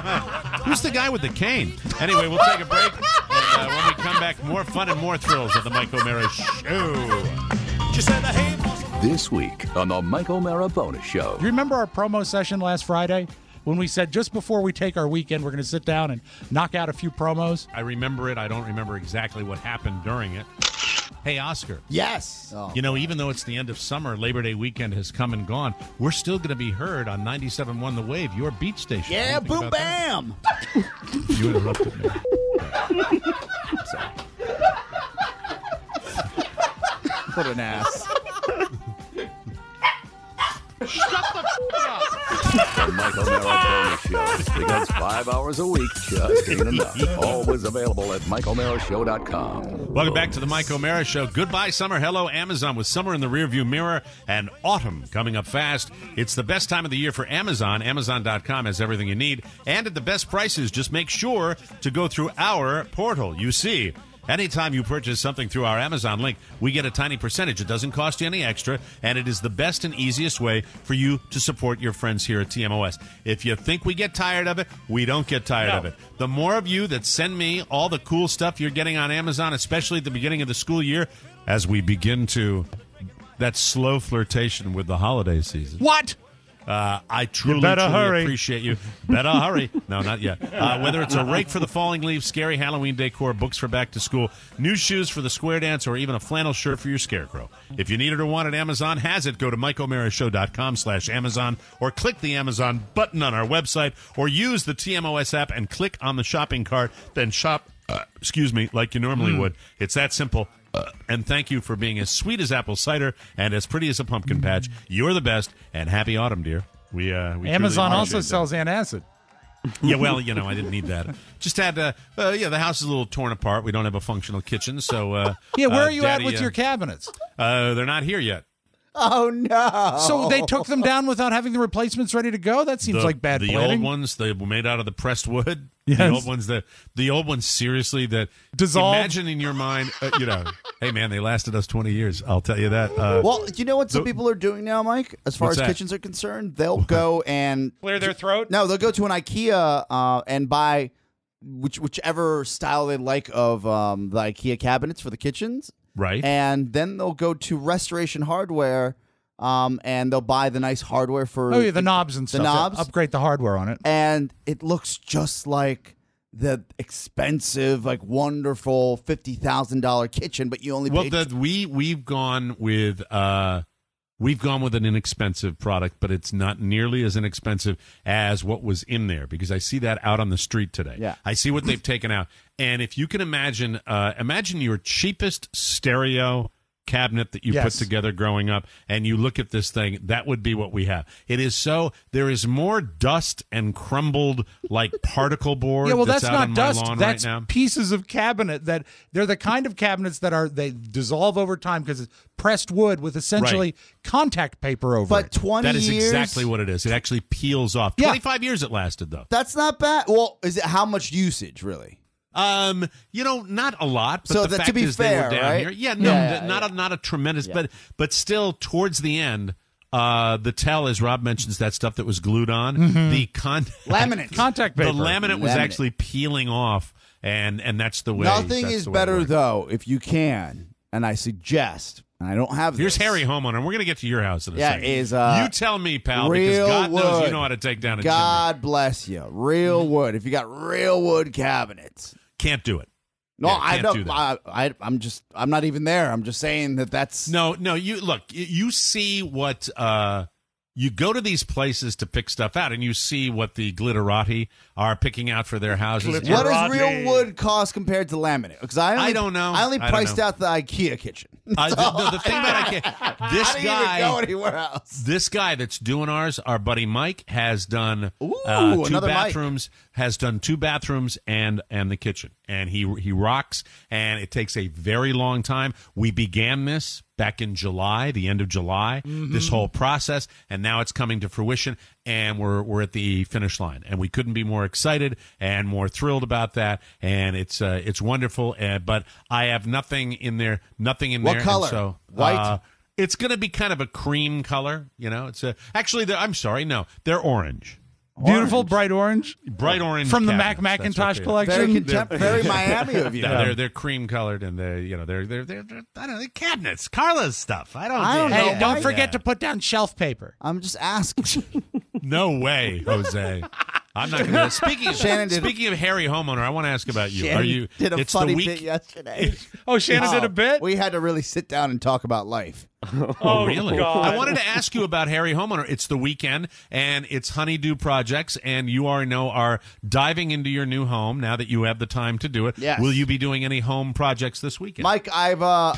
Who's the guy with the cane?" Anyway, we'll take a break, and uh, when we come back, more fun and more thrills of the Mike O'Mara Show. This week on the Mike O'Mara Bonus Show. Do you remember our promo session last Friday when we said just before we take our weekend, we're going to sit down and knock out a few promos? I remember it. I don't remember exactly what happened during it. Hey, Oscar. Yes. You know, even though it's the end of summer, Labor Day weekend has come and gone, we're still going to be heard on ninety-seven point one The Wave, your beach station. Yeah, What do you think boom, about that? bam. You interrupted me. What an ass. The Mike O'Mara Bonus Show. Because five hours a week just ain't enough. Always available at Mike O'Mara Show dot com. Welcome back to the Mike O'Mara Show. Goodbye, summer. Hello, Amazon. With summer in the rearview mirror and autumn coming up fast, it's the best time of the year for Amazon. Amazon dot com has everything you need. And at the best prices, just make sure to go through our portal. You see, anytime you purchase something through our Amazon link, we get a tiny percentage. It doesn't cost you any extra, and it is the best and easiest way for you to support your friends here at T M O S. If you think we get tired of it, we don't get tired No. of it. The more of you that send me all the cool stuff you're getting on Amazon, especially at the beginning of the school year, as we begin to that slow flirtation with the holiday season. What? Uh, I truly, better truly hurry. appreciate you. Better hurry. No, not yet. Uh, whether it's a rake for the falling leaves, scary Halloween decor, books for back to school, new shoes for the square dance, or even a flannel shirt for your scarecrow. If you need it or want it, Amazon has it. Go to Mike O'Mara Show dot com slash Amazon or click the Amazon button on our website or use the T M O S app and click on the shopping cart. Then shop, uh, excuse me, like you normally Mm. would. It's that simple. Uh, and thank you for being as sweet as apple cider and as pretty as a pumpkin patch. You're the best, and happy autumn, dear. We, uh, we Amazon truly also appreciate sells antacid. that. Yeah, well, you know, I didn't need that. Just had, uh, uh, yeah, the house is a little torn apart. We don't have a functional kitchen, so. Uh, Yeah, where uh, are you Daddy, at with uh, your cabinets? Uh, they're not here yet. Oh no! So they took them down without having the replacements ready to go? That seems the, like bad the planning. old ones, they were made out of the pressed wood. Yes. The old ones, that the old ones, seriously, that Dissolved. Imagine in your mind, uh, you know, hey man, they lasted us twenty years. I'll tell you that. Uh, Well, you know what some the- people are doing now, Mike? As far What's as that? kitchens are concerned, they'll go and Clear their throat? no, they'll go to an IKEA uh, and buy which whichever style they like of um, the IKEA cabinets for the kitchens, right? and then they'll go to Restoration Hardware, um, and they'll buy the nice hardware for Oh, yeah, the knobs and the stuff. knobs. Upgrade the hardware on it. and it looks just like the expensive, like wonderful fifty thousand dollar kitchen, but you only Well, paid the, we we've gone with uh, we've gone with an inexpensive product, but it's not nearly as inexpensive as what was in there because I see that out on the street today. Yeah. I see what they've taken out. And if you can imagine, uh, imagine your cheapest stereo cabinet that you Yes. put together growing up, and you look at this thing, that would be what we have. It is so, there is more dust and crumbled like particle board Yeah, well, that's, that's, out not on dust. my lawn That's right now. pieces of cabinet that they're the kind of cabinets that are they dissolve over time because it's pressed wood with essentially contact paper over But it. twenty That is years, exactly what it is. It actually peels off. Yeah. twenty-five years it lasted, though. That's not bad. Well, is it how much usage really? Um, you know, not a lot, but So the that- to fact be is fair, they were down right? here. Yeah, no, Yeah, th- yeah, not yeah. a not a tremendous, but but still towards the end, uh, the tell, as Rob mentions, that stuff that was glued on the con- Laminate. Contact the paper. laminate was Laminate. actually peeling off, and and that's the way. Nothing that's is the way it better worked. though if you can, and I suggest, and I don't have. Here's this. Harry Homeowner, and we're gonna get to your house in a Yeah, second. is, uh, you tell me, pal, real because God knows you wood. know how to take down a chimney. God bless you. Real wood. If you got real wood cabinets. Can't do it. No, Yeah, I can't don't. do that. I, I, I'm just. I'm not even there. I'm just saying that that's. No, no. You look. y- You see what uh, you go to these places to pick stuff out, and you see what the glitterati are picking out for their houses. What And- does real wood cost compared to laminate? Because I, only, I don't know. I only I don't priced know. out the IKEA kitchen. Uh, the, no, the thing about I can't. This I didn't guy. even go anywhere else. This guy that's doing ours, our buddy Mike, has done Ooh, uh, two another Mike. bathrooms. Has done two bathrooms and and the kitchen, and he he rocks. And it takes a very long time. We began this back in July, the end of July. Mm-hmm. This whole process, and now it's coming to fruition, and we're we're at the finish line, and we couldn't be more excited and more thrilled about that. And it's uh, it's wonderful. Uh, but I have nothing in there, nothing in What there. and color? so White? uh, it's going to be kind of a cream color, you know. It's a actually. they're- I'm sorry, no, they're orange, Beautiful bright orange bright orange from the Mac cabinets. That's Macintosh what they are. collection. Very contem- very Miami of you. Yeah, they're they're cream colored and they're you know they're they're they're, they're I don't know they're cabinets, Carla's stuff. I don't. I don't Hey, know. don't Why? forget Yeah. to put down shelf paper. I'm just asking. No way, Jose. I'm not going to. Speaking of, Shannon did- speaking of Harry Homeowner, I want to ask about you. Shannon Are you? did a it's funny the week. bit yesterday. Oh, Shannon did a bit? We had to really sit down and talk about life. Oh, really? I wanted to ask you about Harry Homeowner. It's the weekend, and it's Honeydew Projects, and you are know are diving into your new home now that you have the time to do it. Yes. Will you be doing any home projects this weekend? Mike, I've uh,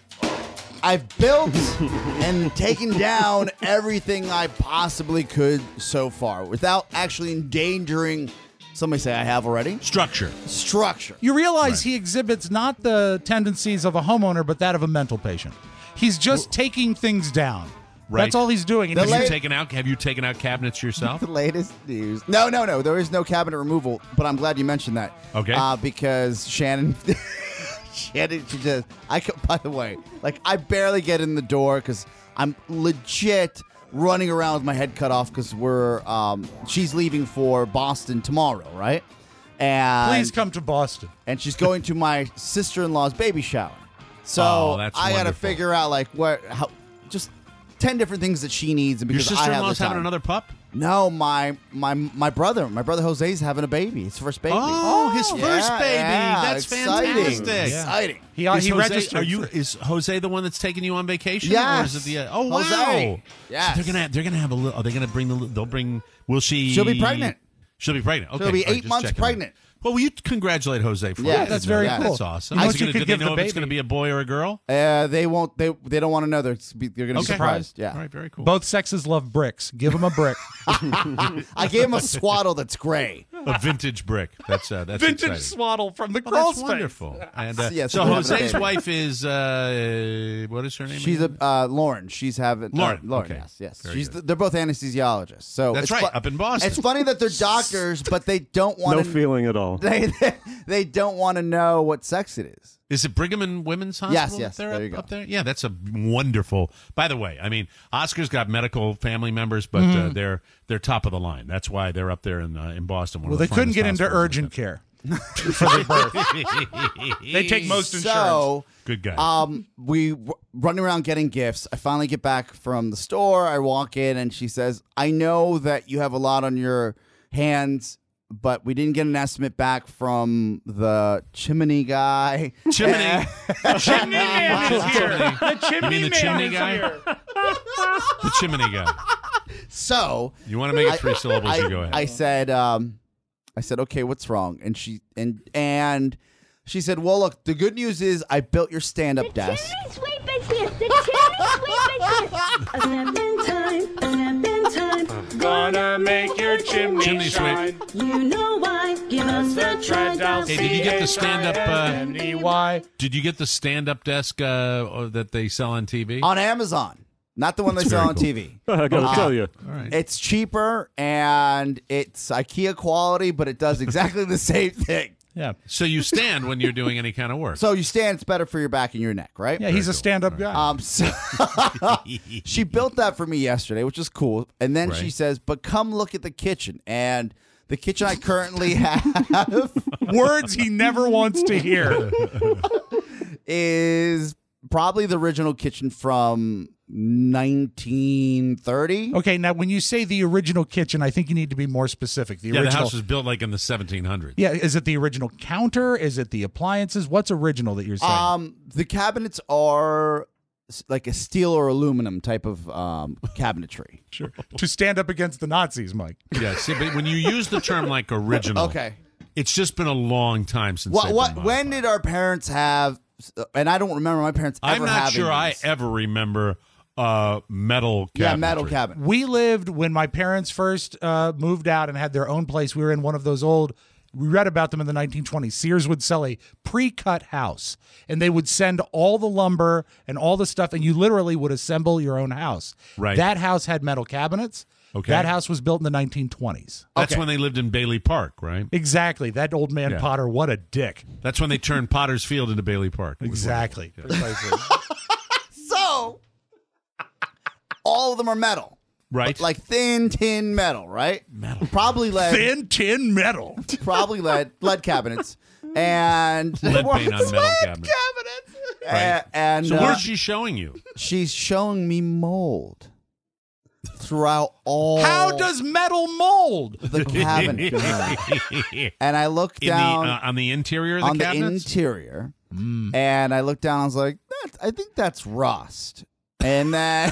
I've built and taken down everything I possibly could so far without actually endangering. Somebody say I have already. Structure. Structure. You realize he exhibits not the tendencies of a homeowner, but that of a mental patient. He's just taking things down. Right. That's all he's doing. And Have he's- you taken out? Have you taken out cabinets yourself? The latest news. No, no, no. There is no cabinet removal, but I'm glad you mentioned that. Okay. Uh, because Shannon, Shannon, she just. I. co- By the way, like I barely get in the door because I'm legit running around with my head cut off because we're. Um, she's leaving for Boston tomorrow, right? And Please come to Boston. and she's going to my sister-in-law's baby shower. So Oh, that's I got to wonderful. figure out like what how just ten different things that she needs. And Your because I have the sister-in-law's having time. another pup? No, my my my brother, my brother Jose's having a baby. His first baby. Oh, his Yeah, first baby. yeah, That's exciting. fantastic. Exciting. He, Is he Jose, registered. Are you? for- Is Jose the one that's taking you on vacation? Yes. Or is it the? Uh, oh wow. Jose. Yes. So they're gonna. They're gonna have a little. Are they gonna bring the? They'll bring. Will she? She'll be pregnant. She'll be pregnant. Okay. She'll be all right, eight just months checking. pregnant. Well, will you congratulate Jose for Yeah, that? that's I didn't know very that. cool. That's awesome. You know Is what he you gonna- could do they give the know if it's baby? going to be a boy or a girl? Uh, they won't. They they don't want to know. They're they're going to be Okay. surprised. Yeah. All right. Very cool. Both sexes love bricks. Give him a brick. I gave him a swaddle that's gray. A vintage brick. That's uh, that's Vintage exciting. swaddle from the Oh, crawl that's space. wonderful. And uh, Yeah, so so we have a Jose's baby. wife is uh, what is her name? She's a again? uh, Lauren. She's having uh, Lauren, Lauren. okay. Yes. Yes. Very She's good. they're both anesthesiologists. So That's it's right, up in Boston. It's funny that they're doctors, but they don't want No to. feeling at all. They, they don't want to know what sex it is. Is it Brigham and Women's Hospital? Yes, up yes, there, there up, you go. up there. Yeah, that's a wonderful. By the way, I mean, Oscar's got medical family members, but Mm-hmm. uh, they're they're top of the line. That's why they're up there in uh, in Boston. one Well, of they the couldn't finest get into hospitals. urgent care for the birth. They take most insurance. So, Good guy. um, we w- running around getting gifts. I finally get back from the store. I walk in and she says, "I know that you have a lot on your hands, but we didn't get an estimate back from the chimney guy." Chimney. Chimney man is here. The chimney You mean the man chimney is guy? here. The chimney guy. So you want to make it three I, syllables? I, you go ahead. I said, um, I said, okay, what's wrong? And she and and she said, well, look, the good news is I built your stand-up desk. Chimney sweep is here. The chimney sweep is here. A step in time. A step in time. Gonna make your chimney, Chimney shine. sweep. You know why? Give us the tread. Hey, did you get the stand-up? Uh, M E Y. did you get the stand-up desk uh, that they sell on T V? On Amazon. Not the one they That's sell very on cool. T V. I gotta Uh, tell you. All right. It's cheaper and it's IKEA quality, but it does exactly the same thing. Yeah. So you stand when you're doing any kind of work. So you stand, it's better for your back and your neck, right? Yeah, he's a stand-up guy. Um, so she built that for me yesterday, which is cool. And then she Right. says, but come look at the kitchen. And the kitchen I currently have Words he never wants to hear. is probably the original kitchen from nineteen thirty. Okay, now when you say the original kitchen, I think you need to be more specific. The yeah, original. the house was built like in the seventeen hundreds. Yeah, is it the original counter? Is it the appliances? What's original that you're saying? Um, the cabinets are s- like a steel or aluminum type of um, cabinetry. Sure. To stand up against the Nazis, Mike. Yeah, see, but when you use the term like original, Okay. it's just been a long time since. What? they've What? been When modified. did our parents have? And I don't remember my parents ever I'm not having sure I these. ever remember uh, metal. Yeah, cabinetry. metal cabinet. We lived when my parents first uh, moved out and had their own place. We were in one of those old. We read about them in the nineteen twenties. Sears would sell a pre-cut house, and they would send all the lumber and all the stuff, and you literally would assemble your own house. Right. That house had metal cabinets. Okay. That house was built in the nineteen twenties. That's Okay. when they lived in Bailey Park, right? Exactly. That old man Yeah. Potter, what a dick. That's when they turned Potter's Field into Bailey Park. Exactly. Precisely. So all of them are metal, Right. like thin tin metal, right? Metal, probably lead. Thin tin metal. Probably lead lead cabinets and Lead paint on metal cabinets. A- and So uh, where's she showing you? she's showing me mold throughout all How does metal mold? the cabinet. And I look In down the uh, on the interior of the on the cabinets? interior, and I look down. I was like, that's, I think that's rust. And then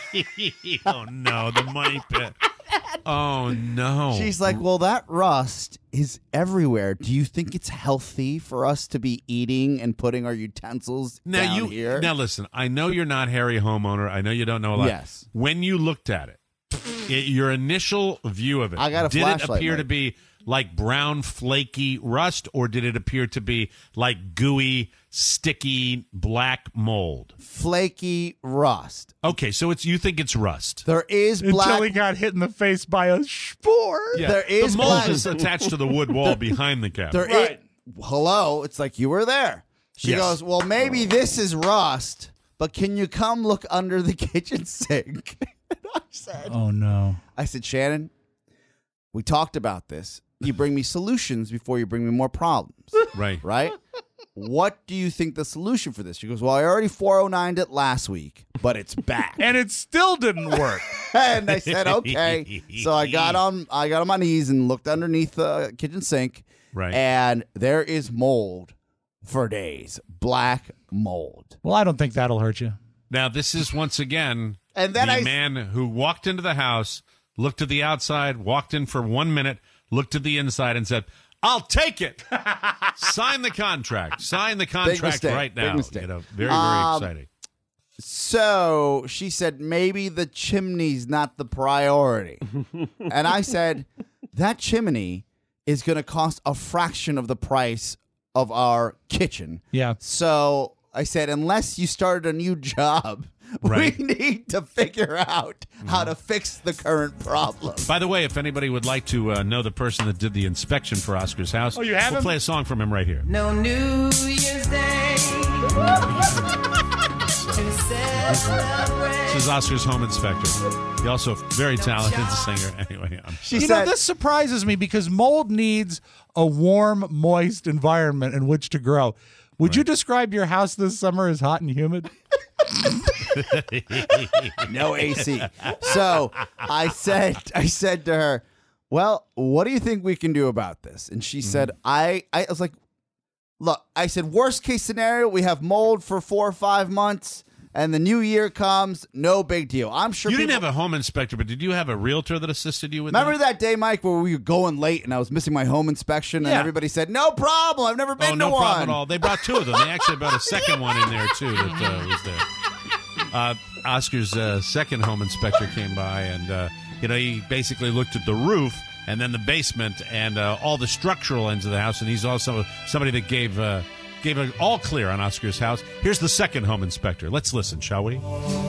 Oh no, the money pit. Oh no. she's like, well, that rust is everywhere. Do you think it's healthy for us to be eating and putting our utensils Now down you here? now listen. I know you're not Harry homeowner. I know you don't know a lot. Yes. When you looked at it, it your initial view of it, I got a did flashlight, it appear to Mike. be like brown flaky rust, or did it appear to be like gooey, sticky black mold? Flaky rust. Okay, so it's you think it's rust. There is Until black. he got hit in the face by a spore. Yeah. There is the mold black- is attached to the wood wall behind the cabinet. There is- hello, it's like you were there. She Yes. goes, well, maybe this is rust, but can you come look under the kitchen sink? And I said, Oh, no. I said, Shannon, we talked about this. You bring me solutions before you bring me more problems, Right. right? What do you think the solution for this? She goes, well, I already four oh nined it last week, but it's back. And it still didn't work. And I said, okay. So I got on I got on my knees and looked underneath the kitchen sink. Right. And there is mold for days. Black mold. Well, I don't think that'll hurt you. Now this is once again And then the I- man who walked into the house, looked at the outside, walked in for one minute, looked at the inside, and said, "I'll take it." Sign the contract. Sign the contract mistake. right Big now. mistake. You know, very very Um, exciting. So she said, maybe the chimney's not the priority. And I said, that chimney is going to cost a fraction of the price of our kitchen. Yeah. So I said, unless you started a new job, Right. we need to figure out how to fix the current problem. By the way, if anybody would like to uh, know the person that did the inspection for Oscar's house, Oh, you have we'll him? play a song from him right here. No New Year's Day. This is Oscar's home inspector. He also a very talented singer. Anyway, I'm She you said, know, this surprises me because mold needs a warm, moist environment in which to grow. Would you describe your house this summer as hot and humid? no A C. So I said, I said to her, well, what do you think we can do about this? And she said, I, I was like, look, I said, worst case scenario, we have mold for four or five months and the new year comes, no big deal. I'm sure You people, didn't have a home inspector, but did you have a realtor that assisted you with Remember that? that day, Mike, where we were going late and I was missing my home inspection, and Yeah. everybody said, no problem, I've never been Oh, to no one. problem at all. They brought two of them. They actually brought a second one in there, too, that uh, was there. Uh, Oscar's uh, second home inspector came by, and, uh, you know, he basically looked at the roof and then the basement and uh, all the structural ends of the house, and he's also somebody that gave... Uh, Gave an all clear on Oscar's house. Here's the second home inspector. Let's listen, shall we?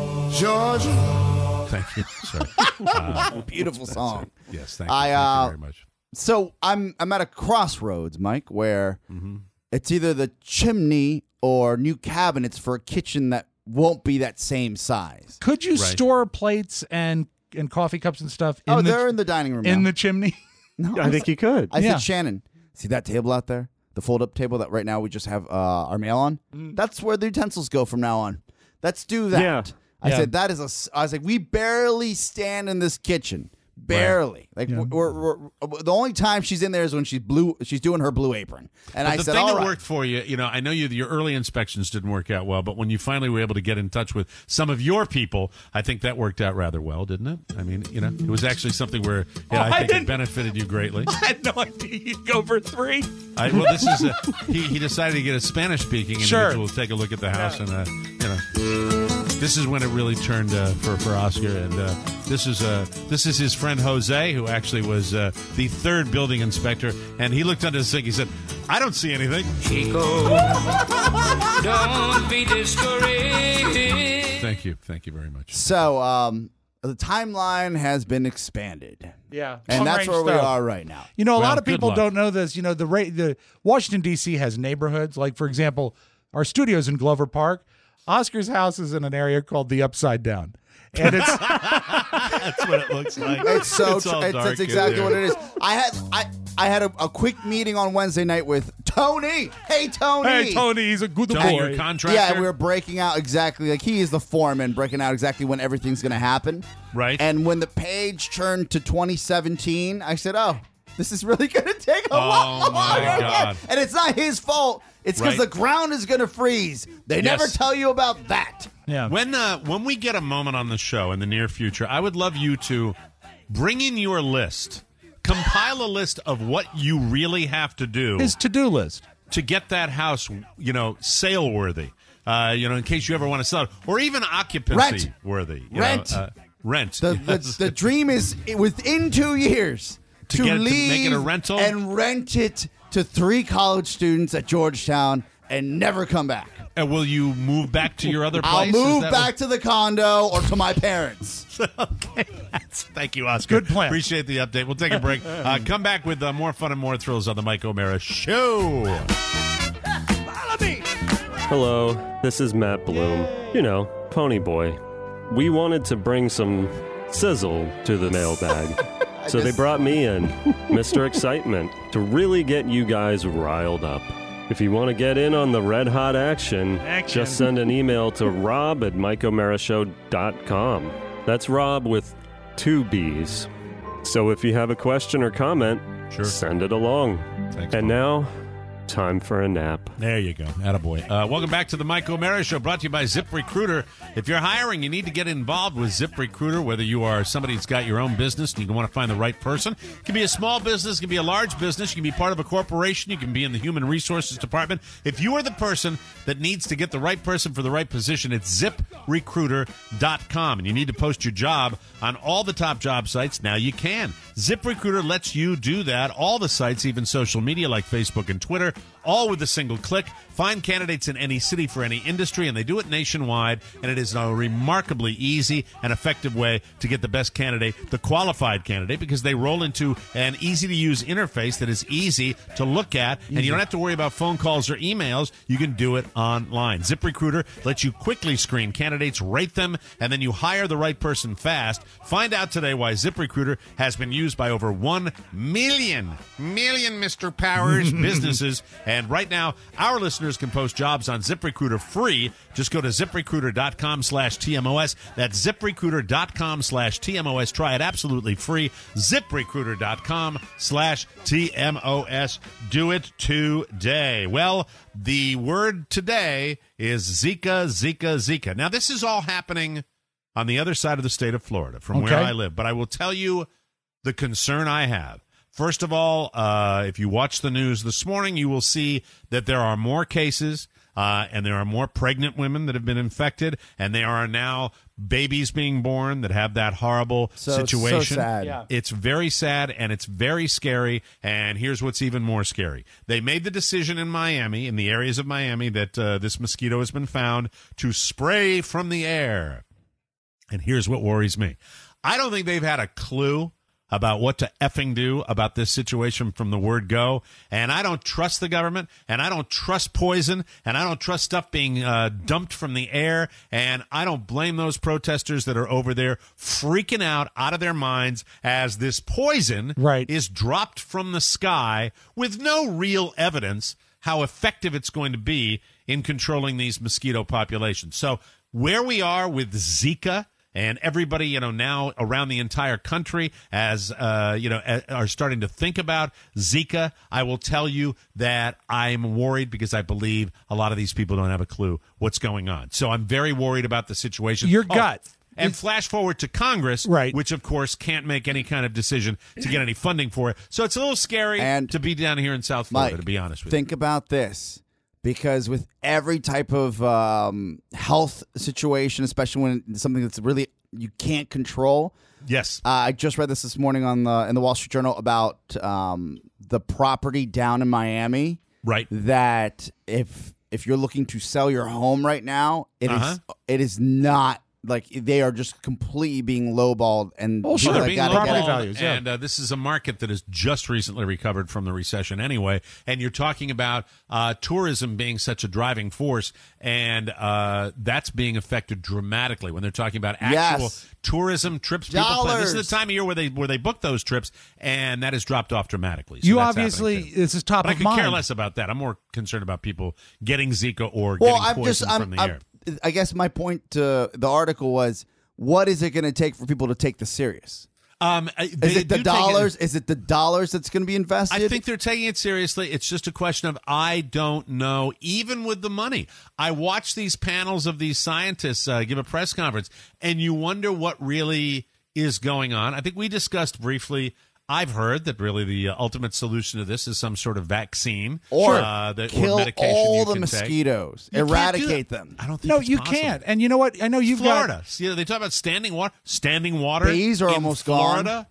Georgia. Thank you. Sorry. Uh, Beautiful song. yes, thank you. I, thank uh, you very much. So I'm I'm at a crossroads, Mike, where Mm-hmm. it's either the chimney or new cabinets for a kitchen that won't be that same size. Could you Right. store plates and and coffee cups and stuff in oh, the they're in the dining room in now. the chimney? No, I think you could. I Yeah. said, Shannon, see that table out there? The fold-up table that right now we just have uh, our mail on? Mm. That's where the utensils go from now on. Let's do that. Yeah. I Yeah. said, that is a... s- I was like, we barely stand in this kitchen. Barely. Like, Yeah. we're, we're, we're- the only time she's in there is when she's blue. She's doing her blue apron. And But I the said, thing all that right. worked for you, you know, I know you, your early inspections didn't work out well, but when you finally were able to get in touch with some of your people, I think that worked out rather well, didn't it? I mean, you know, it was actually something where yeah, Oh, I I think it didn't- benefited you greatly. I had no idea you'd go for three. I, well, this is a, he, he decided to get a Spanish-speaking Sure. individual to take a look at the house, and uh, you know, this is when it really turned uh, for for Oscar. And uh, this is uh, this is his friend Jose, who actually was uh, the third building inspector, and he looked under his sink. He said, "I don't see anything." Chico, don't be discouraged. Thank you, thank you very much. So, um, the timeline has been expanded. Yeah, And that's long-range where we stuff. are right now. You know, a Well, lot of good people luck. don't know this. You know, the ra- the Washington D C has neighborhoods. Like, for example, our studio's in Glover Park. Oscar's house is in an area called the Upside Down, and it's That's what it looks like. It's so. It's tr- all it's, dark it's in exactly there. what it is. I had I I had a, a quick meeting on Wednesday night with Tony. Hey Tony. hey Tony, he's a good Tony, boy. your contractor. Yeah, we were breaking out exactly like he is the foreman, breaking out exactly when everything's going to happen. Right. And when the page turned to twenty seventeen, I said, "Oh, this is really going to take a Oh, lot my longer." God. And it's not his fault. It's because Right. the ground is going to freeze. They never Yes. tell you about that. Yeah. When uh, when we get a moment on the show in the near future, I would love you to bring in your list, compile a list of what you really have to do His to-do list. to get that house, you know, sale worthy. Uh, you know, in case you ever want to sell it, or even occupancy Rent. worthy. you Rent. know, uh, rent. The, the, Yes. the dream is within two years To to, get it- to leave make it a rental? and rent it to three college students at Georgetown and never come back. Uh, will you move back to your other place? I'll Is move that back to the condo or to my parents. what- okay. That's- Thank you, Oscar. Good plan. Appreciate the update. We'll take a break. Uh, come back with uh, more fun and more thrills on the Mike O'Mara Show. Hello, this is Matt Bloom. You know, Pony Boy. We wanted to bring some sizzle to the mailbag. So they brought me in, Mister Excitement, to really get you guys riled up. If you want to get in on the red hot action, Action. just send an email to rob at mike o'mara show dot com. That's Rob with two B's. So if you have a question or comment, Sure. send it along. Thanks, and Paul. now, time for a nap. There you go. Attaboy. Uh, welcome back to the Mike O'Mara Show, brought to you by ZipRecruiter. If you're hiring, you need to get involved with ZipRecruiter, whether you are somebody that's got your own business and you want to find the right person. It can be a small business, it can be a large business, you can be part of a corporation, you can be in the human resources department. If you are the person that needs to get the right person for the right position, it's zip recruiter dot com. And you need to post your job on all the top job sites. Now you can. ZipRecruiter lets you do that. All the sites, even social media like Facebook and Twitter, all with a single click. Find candidates in any city for any industry, and they do it nationwide, and it is a remarkably easy and effective way to get the best candidate, the qualified candidate, because they roll into an easy-to-use interface that is easy to look at, and you don't have to worry about phone calls or emails. You can do it online. ZipRecruiter lets you quickly screen candidates, rate them, and then you hire the right person fast. Find out today why ZipRecruiter has been used by over one million, million, Mister Powers, businesses And right now, our listeners can post jobs on ZipRecruiter free. Just go to ZipRecruiter.com slash TMOS. That's ZipRecruiter.com slash TMOS. Try it absolutely free. ZipRecruiter.com slash TMOS. Do it today. Well, the word today is Zika, Zika, Zika. Now, this is all happening on the other side of the state of Florida from Okay. where I live. But I will tell you the concern I have. First of all, uh, if you watch the news this morning, you will see that there are more cases uh, and there are more pregnant women that have been infected, and there are now babies being born that have that horrible So- situation. so sad. Yeah. It's very sad, and it's very scary, and here's what's even more scary. They made the decision in Miami, in the areas of Miami, that uh, this mosquito has been found, to spray from the air. And here's what worries me. I don't think they've had a clue about what to effing do about this situation from the word go. And I don't trust the government, and I don't trust poison, and I don't trust stuff being uh, dumped from the air. And I don't blame those protesters that are over there freaking out out of their minds as this poison Right. is dropped from the sky with no real evidence how effective it's going to be in controlling these mosquito populations. So where we are with Zika, and everybody, you know, now around the entire country, as uh, you know, a- are starting to think about Zika, I will tell you that I'm worried because I believe a lot of these people don't have a clue what's going on. So I'm very worried about the situation. Your Oh, gut. and flash forward to Congress, Right. which of course can't make any kind of decision to get any funding for it. So it's a little scary And to be down here in South Florida, Mike, to be honest with think about this, because with every type of um, health situation, especially when it's something that's really you can't control. Yes, uh, I just read this this morning on the in the Wall Street Journal about um, the property down in Miami. Right. That if if you're looking to sell your home right now, it is Uh-huh. it is not. Like, they are just completely being lowballed, and Oh, people they're that being gotta get lowballed, out. and uh, this is a market that has just recently recovered from the recession anyway. And you're talking about uh, tourism being such a driving force, and uh, that's being affected dramatically when they're talking about actual Yes. tourism trips. People plan. This is Dollars. the time of year where they where they book those trips, and that has dropped off dramatically. So You that's obviously, happening, too. this is top But I of could mind. care less about that. I'm more concerned about people getting Zika or Well, getting I'm poison just, from I'm, the I'm, air. I guess my point to the article was, what is it going to take for people to take this serious? Um, I- Is they it the do take dollars? Is it the dollars that's going to be invested? I think they're taking it seriously. It's just a question of I don't know, even with the money. I watch these panels of these scientists uh, give a press conference, and you wonder what really is going on. I think we discussed briefly. I've heard that really the uh, ultimate solution to this is some sort of vaccine Or uh, that, kill or medication all you the can take. mosquitoes. You can't do Eradicate that. them. I don't think No, it's you possible. can't. And you know what? I know you've Florida. got. You know, they talk about standing water. Standing water. Bees are in almost Florida.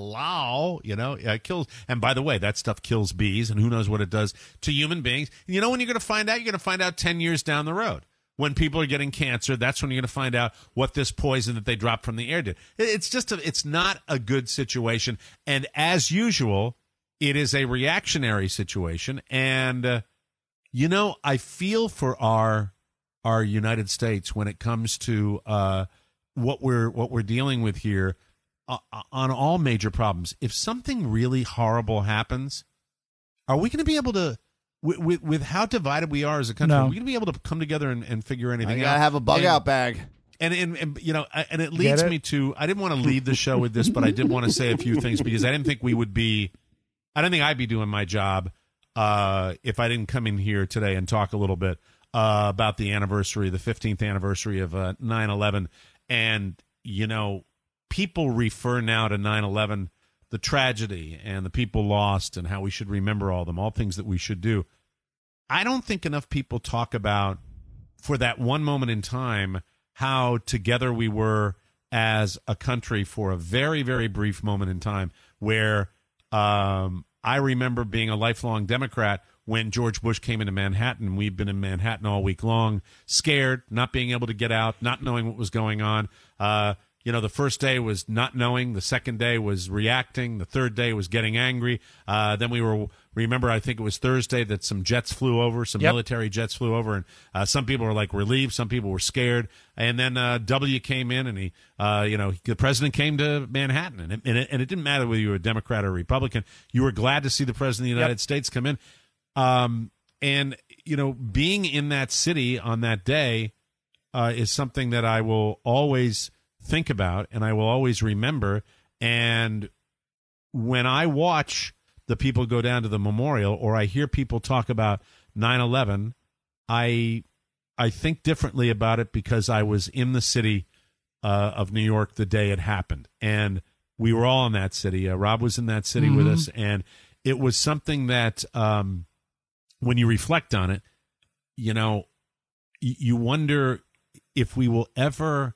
Hello, you know, it kills. And by the way, that stuff kills bees, and who knows what it does to human beings. You know when you're going to find out? You're going to find out ten years down the road. When people are getting cancer, that's when you're going to find out what this poison that they dropped from the air did. It- It's just, a, it's not a good situation. And as usual, it is a reactionary situation. And, uh, you know, I feel for our our United States when it comes to uh, what we're what we're dealing with here uh, on all major problems. If something really horrible happens, are we going to be able to, with, with, with how divided we are as a country, No. are we going to be able to come together and, and figure anything I out? gotta have a bug And- out bag. And, and, and you know, and it leads it? me to, I didn't want to lead the show with this, but I did want to say a few things because I didn't think we would be, I didn't think I'd be doing my job uh, if I didn't come in here today and talk a little bit uh, about the anniversary, the fifteenth anniversary of uh, nine eleven. And, you know, people refer now to nine eleven, the tragedy and the people lost and how we should remember all of them, all things that we should do. I don't think enough people talk about, for that one moment in time, how together we were as a country for a very, very brief moment in time where um, I remember being a lifelong Democrat when George Bush came into Manhattan. We've been in Manhattan all week long, scared, not being able to get out, not knowing what was going on. Uh, you know, the first day was not knowing. The second day was reacting. The third day was getting angry. Uh, then we were, remember, I think it was Thursday that some jets flew over, some Yep. military jets flew over, and uh, some people were like relieved, some people were scared. And then uh, W came in, and he, uh, you know, the president came to Manhattan, and it, and, it, and it didn't matter whether you were a Democrat or Republican. You were glad to see the president of the United Yep. States come in. Um, and, you know, being in that city on that day uh, is something that I will always think about and I will always remember. And when I watch the people go down to the memorial or I hear people talk about nine eleven, I I think differently about it because I was in the city uh, of New York the day it happened. And we were all in that city. Uh, Rob was in that city Mm-hmm. with us. And it was something that um, when you reflect on it, you know, y- you wonder if we will ever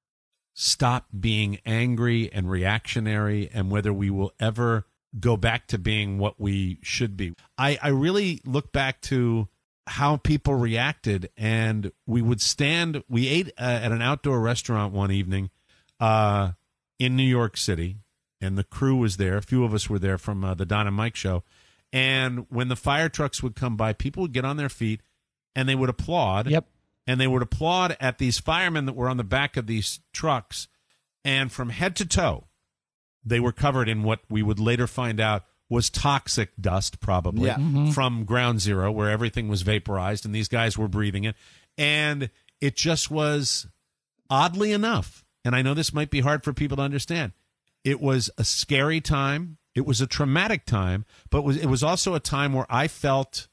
stop being angry and reactionary and whether we will ever go back to being what we should be. I, I really look back to how people reacted, and we would stand, we ate uh, at an outdoor restaurant one evening uh, in New York City, and the crew was there. A few of us were there from uh, the Don and Mike show. And when the fire trucks would come by, people would get on their feet and they would applaud. Yep. And they would applaud at these firemen that were on the back of these trucks. And from head to toe, they were covered in what we would later find out was toxic dust, probably, Yeah. Mm-hmm. from Ground Zero, where everything was vaporized and these guys were breathing it. And it just was, oddly enough, and I know this might be hard for people to understand, it was a scary time. It was a traumatic time, but it was, it was also a time where I felt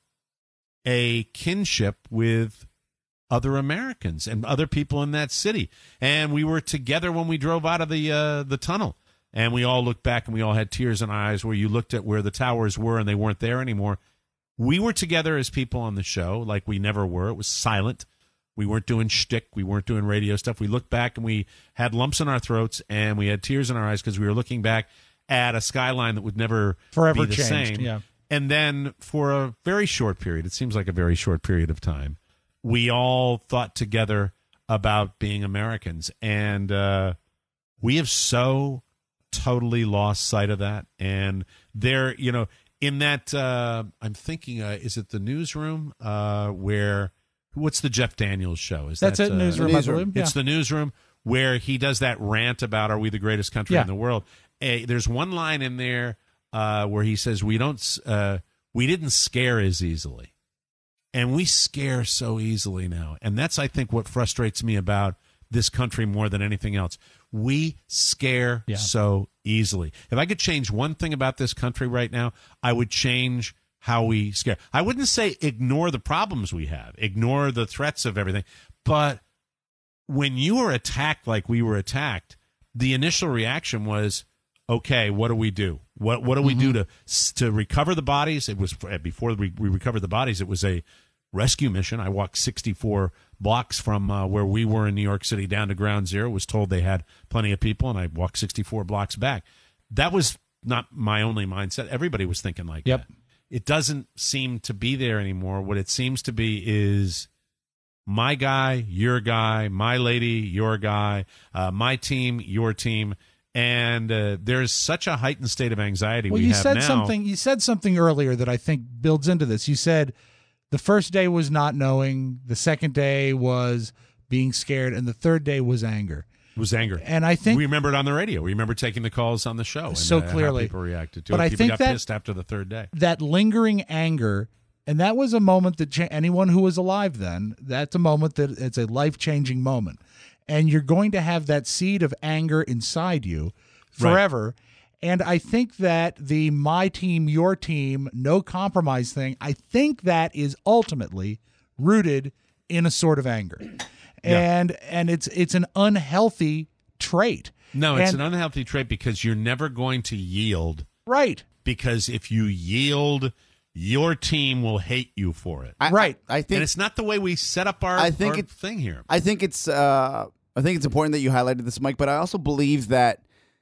a kinship with other Americans and other people in that city. And we were together when we drove out of the uh, the tunnel. And we all looked back and we all had tears in our eyes where you looked at where the towers were and they weren't there anymore. We were together as people on the show like we never were. It was silent. We weren't doing shtick. We weren't doing radio stuff. We looked back and we had lumps in our throats and we had tears in our eyes because we were looking back at a skyline that would never Forever be the changed, same. yeah. And then for a very short period, it seems like a very short period of time, we all thought together about being Americans. And uh, we have so totally lost sight of that. And there, you know, in that, uh, I'm thinking, uh, is it the Newsroom uh, where, what's the Jeff Daniels show? Is That's that, it, uh, Newsroom, I believe. It's Yeah. the Newsroom where he does that rant about, are we the greatest country Yeah. in the world? Uh, there's one line in there uh, where he says, we don't, uh, we didn't scare as easily. And we scare so easily now. And that's, I think, what frustrates me about this country more than anything else. We scare Yeah. so easily. If I could change one thing about this country right now, I would change how we scare. I wouldn't say ignore the problems we have, ignore the threats of everything. But when you were attacked like we were attacked, the initial reaction was, okay, what do we do? What what do we do to to recover the bodies? It was before we, we recovered the bodies. It was a rescue mission. I walked sixty-four blocks from uh, where we were in New York City down to Ground Zero. Was told they had plenty of people, and I walked sixty-four blocks back. That was not my only mindset. Everybody was thinking like Yep. that. It doesn't seem to be there anymore. What it seems to be is my guy, your guy, my lady, your guy, uh, my team, your team. And uh, there's such a heightened state of anxiety Well, we you have said now. something. You said something earlier that I think builds into this. You said the first day was not knowing, the second day was being scared, and the third day was anger. It was anger. And I think we remember it on the radio. We remember taking the calls on the show and, so uh, clearly. how people reacted to But it. I People think got that- pissed after the third day. that lingering anger, and that was a moment that cha- anyone who was alive then, that's a moment that it's a life-changing moment. And you're going to have that seed of anger inside you forever. And I think that the my team, your team, no compromise thing, I think that is ultimately rooted in a sort of anger. Yeah. And and it's it's an unhealthy trait. No, it's And- an unhealthy trait because you're never going to yield. Right. Because if you yield, your team will hate you for it. I, Right. I, I think and it's not the way we set up our, I think our it- thing here. I think it's uh, I think it's important that you highlighted this, Mike. But I also believe that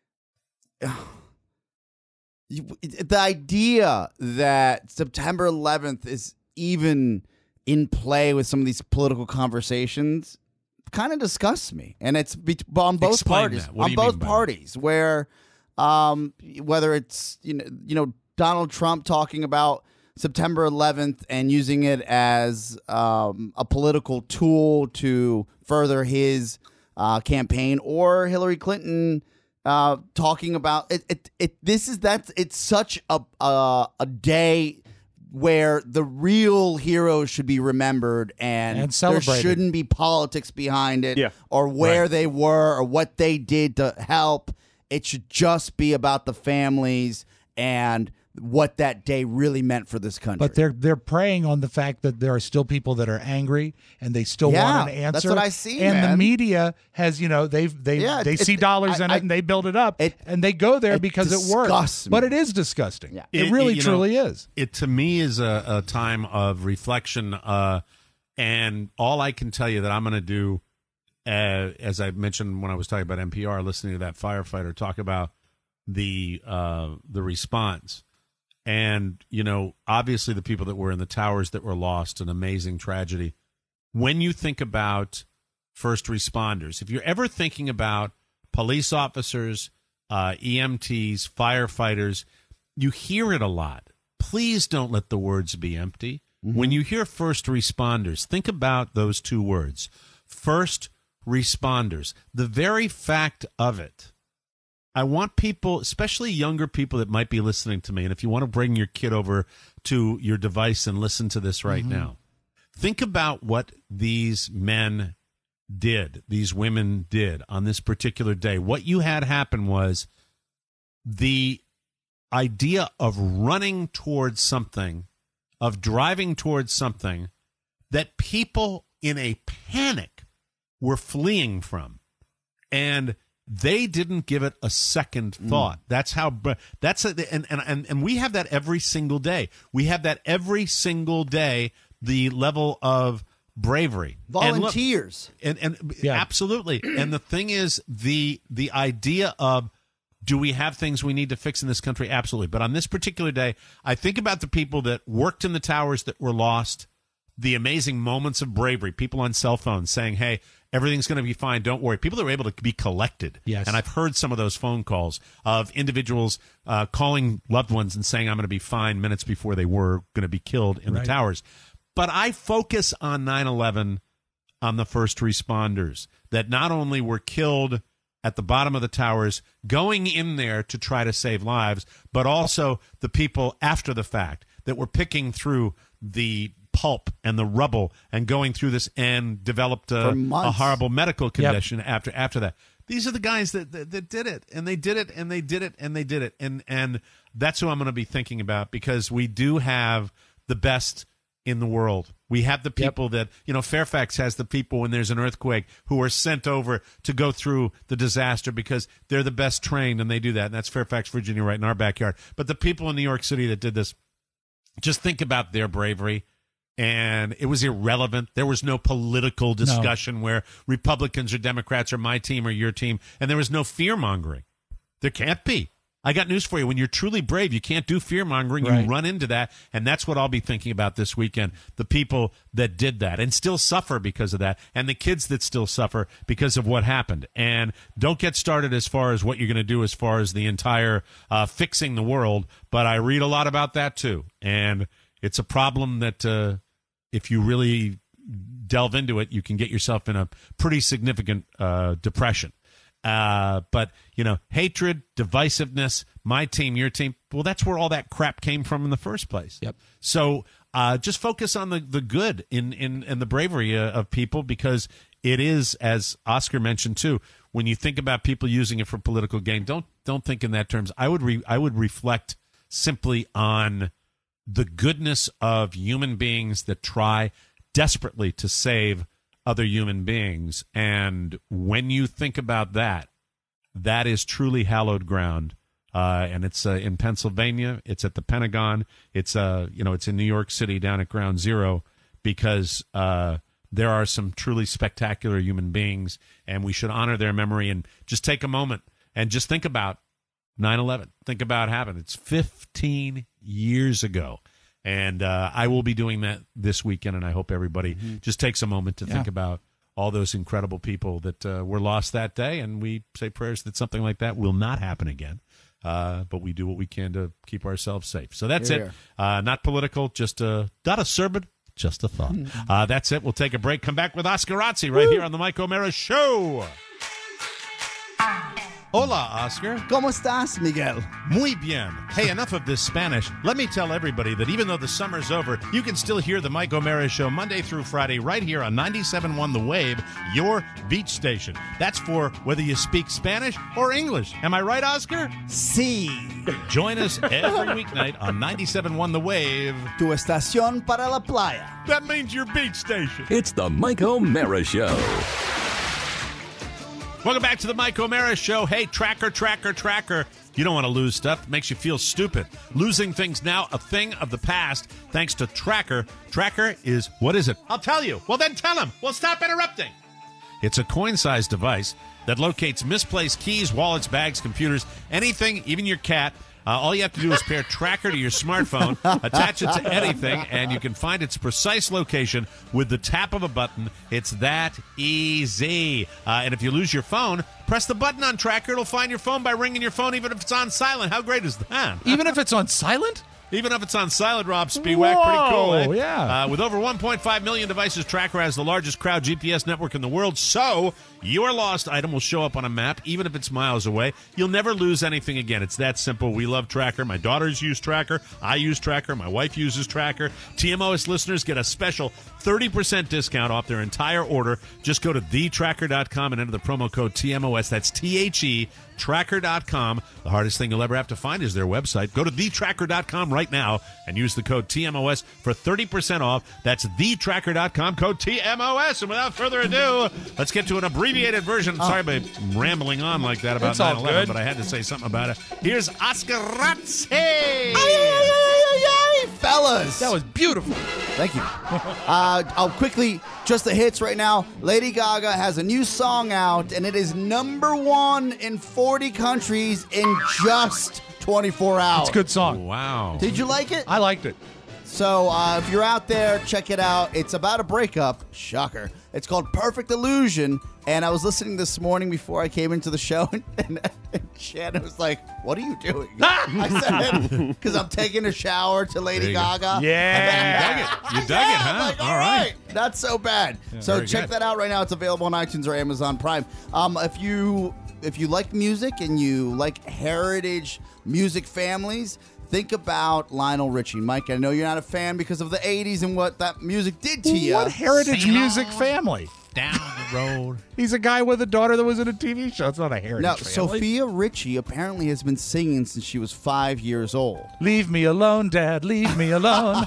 you, the idea that September eleventh is even in play with some of these political conversations kind of disgusts me, and it's be- on both Explain parties. that. What do On you both mean by that? parties, where um, whether it's you know you know Donald Trump talking about September eleventh and using it as um, a political tool to further his uh, campaign, or Hillary Clinton uh, talking about it, it. It this is that's it's such a a, a day where the real heroes should be remembered and, And there celebrated. shouldn't be politics behind it Yeah. or where Right. they were or what they did to help. It should just be about the families and what that day really meant for this country. But they're they're preying on the fact that there are still people that are angry and they still Yeah, want an answer. that's what I see, And man. the media has, you know, they've they Yeah, they it- see it- dollars I- in I- it and they build it up it- and they go there it because it works. disgusts me. But it is disgusting. Yeah. It, really you know, truly is. It to me is a, a time of reflection, uh, and all I can tell you that I'm going to do, uh, as I mentioned when I was talking about N P R, listening to that firefighter talk about the uh, the response, and you know, obviously the people that were in the towers that were lost, an amazing tragedy. When you think about first responders, if you're ever thinking about police officers, uh, E M Ts, firefighters, you hear it a lot. Please don't let the words be empty. Mm-hmm. When you hear first responders, think about those two words. First responders. The very fact of it. I want people, especially younger people that might be listening to me, and if you want to bring your kid over to your device and listen to this right mm-hmm. now, think about what these men did, these women did on this particular day. What you had happen was the idea of running towards something, of driving towards something that people in a panic were fleeing from. And they didn't give it a second thought. Mm. That's how, that's, a, and, and, and we have that every single day. We have that every single day, the level of bravery. Volunteers. And, look, and, and Yeah. absolutely. And the thing is, the the idea of, do we have things we need to fix in this country? Absolutely. But on this particular day, I think about the people that worked in the towers that were lost, the amazing moments of bravery, people on cell phones saying, hey, everything's going to be fine, don't worry. People that were able to be collected. Yes. And I've heard some of those phone calls of individuals uh, calling loved ones and saying, I'm going to be fine, minutes before they were going to be killed in Right. the towers. But I focus on nine eleven, on the first responders that not only were killed at the bottom of the towers, going in there to try to save lives, but also the people after the fact that were picking through the pulp and the rubble and going through this and developed a, For months. a horrible medical condition after after that. These are the guys that, that that did it, and they did it, and they did it, and they did it, and and that's who I'm going to be thinking about, because we do have the best in the world. We have the people yep. that, you know, Fairfax has the people when there's an earthquake who are sent over to go through the disaster because they're the best trained, and they do that. And that's Fairfax, Virginia, right in our backyard. But the people in New York City that did this, just think about their bravery. And it was irrelevant. There was no political discussion no. where Republicans or Democrats or my team or your team, and there was no fear-mongering. There can't be. I got news for you. When you're truly brave, you can't do fear-mongering. Right. You run into that, and that's what I'll be thinking about this weekend, the people that did that and still suffer because of that, and the kids that still suffer because of what happened. And don't get started as far as what you're going to do as far as the entire uh, fixing the world, but I read a lot about that too. And it's a problem that uh, if you really delve into it, you can get yourself in a pretty significant uh, depression. Uh, but, you know, hatred, divisiveness, my team, your team, well, that's where all that crap came from in the first place. Yep. So uh, just focus on the, the good in, in, in the bravery uh, of people, because it is, as Oscar mentioned too, when you think about people using it for political gain, don't don't think in that terms. I would re, I would reflect simply on the goodness of human beings that try desperately to save other human beings. And when you think about that, that is truly hallowed ground. Uh, and it's uh, in Pennsylvania. It's at the Pentagon. It's uh, you know, it's in New York City down at Ground Zero, because uh, there are some truly spectacular human beings, and we should honor their memory and just take a moment and just think about nine eleven. Think about what happened. It's fifteen years ago. And uh, I will be doing that this weekend, and I hope everybody mm-hmm. just takes a moment to yeah. think about all those incredible people that uh, were lost that day, and we say prayers that something like that will not happen again. Uh, but we do what we can to keep ourselves safe. So that's Here, it. Uh, not political, just a, not a sermon, just a thought. Uh, that's it. We'll take a break. Come back with Oscar Razzi right Woo. Here on the Mike O'Mara Show. Hola, Oscar. ¿Cómo estás, Miguel? Muy bien. Hey, enough of this Spanish. Let me tell everybody that even though the summer's over, you can still hear the Mike O'Mara Show Monday through Friday right here on ninety-seven point one The Wave, your beach station. That's for whether you speak Spanish or English. Am I right, Oscar? Sí. Join us every weeknight on ninety-seven point one The Wave. Tu estación para la playa. That means your beach station. It's the Mike O'Mara Show. Welcome back to the Mike O'Mara Show. Hey, tracker, tracker, tracker. You don't want to lose stuff. It makes you feel stupid. Losing things now, a thing of the past, thanks to Tracker. Tracker is, what is it? I'll tell you. Well, then tell him. Well, stop interrupting. It's a coin-sized device that locates misplaced keys, wallets, bags, computers, anything, even your cat. Uh, all you have to do is pair Tracker to your smartphone, attach it to anything, and you can find its precise location with the tap of a button. It's that easy. Uh, and if you lose your phone, press the button on Tracker. It'll find your phone by ringing your phone, even if it's on silent. How great is that? Even if it's on silent? Even if it's on silent, Rob Spiewak, pretty cool, eh? Yeah. Uh, with over one point five million devices, Tracker has the largest crowd G P S network in the world, so your lost item will show up on a map, even if it's miles away. You'll never lose anything again. It's that simple. We love Tracker. My daughters use Tracker. I use Tracker. My wife uses Tracker. T M O S listeners get a special thirty percent discount off their entire order. Just go to the tracker dot com and enter the promo code T M O S. That's T H E, tracker dot com. The hardest thing you'll ever have to find is their website. Go to the tracker dot com right now and use the code T M O S for thirty percent off. That's the tracker dot com, code T M O S. And without further ado, let's get to an abbreviated version. Sorry about rambling on like that about It's all nine eleven, good. but I had to say something about it. Here's Oscar Razzi. Fellas. That was beautiful. Thank you. Uh, I'll quickly, just the hits right now. Lady Gaga has a new song out, and it is number one in forty countries in just twenty-four hours. It's a good song. Wow. Did you like it? I liked it. So uh, if you're out there, check it out. It's about a breakup. Shocker. It's called Perfect Illusion. And I was listening this morning before I came into the show, and, and, and Shannon was like, "What are you doing?" I said, "Because I'm taking a shower to Lady There you go. Gaga." Yeah. You dug it. You dug Yeah, it, huh? I'm like, All all right. right. Not so bad. so very check good. that out right now. It's available on iTunes or Amazon Prime. Um, if you if you like music and you like heritage music families, think about Lionel Richie. Mike, I know you're not a fan because of the eighties and what that music did to you. What heritage Sail music family? Down the road. He's a guy with a daughter that was in a T V show. It's not a heritage No, family. Sophia Richie apparently has been singing since she was five years old. Leave me alone, Dad. Leave me alone.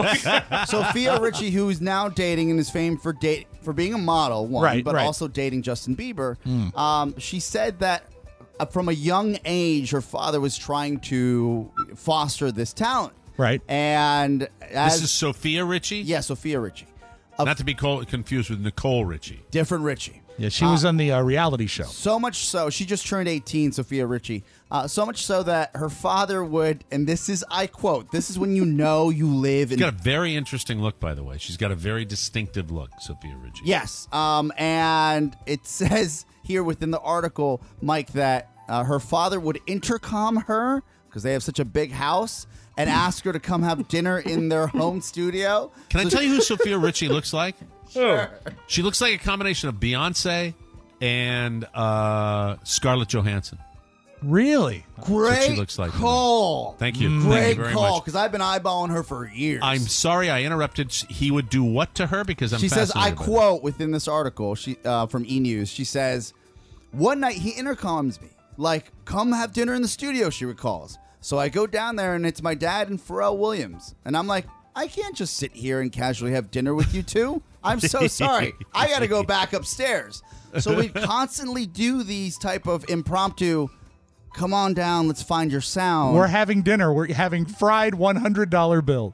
Sophia Richie, who is now dating and is famed for date for being a model, one, Right, but right. also dating Justin Bieber. Um, she said that uh, from a young age, her father was trying to foster this talent. Right. And as, This is Sophia Richie? yeah, Sophia Richie, Not to be co- confused with Nicole Richie. different Richie. Yeah, she was on the uh, reality show. So much so, she just turned eighteen, Sophia Richie. Uh, so much so that her father would, and this is, I quote, "This is when you know you live in." She's got a very interesting look, by the way. She's got a very distinctive look, Sophia Richie. Yes, um, and it says here within the article, Mike, that uh, her father would intercom her because they have such a big house and ask her to come have dinner in their home studio. Can I So- tell you who Sophia Richie looks like? Sure. She looks like a combination of Beyonce and uh, Scarlett Johansson. Really? That's what Great she looks like to me. call. Thank you. Thank Great you very call, much. because I've been eyeballing her for years. I'm sorry I interrupted. He would do what to her? Because I'm she says, I fascinated by quote within this article she uh, from E! News, she says, "One night he intercoms me, like, come have dinner in the studio," she recalls. "So I go down there and it's my dad and Pharrell Williams. And I'm like, I can't just sit here and casually have dinner with you two. I'm so sorry. I got to go back upstairs." So we constantly do these type of impromptu, come on down, let's find your sound. We're having dinner. We're having fried one hundred dollar bills.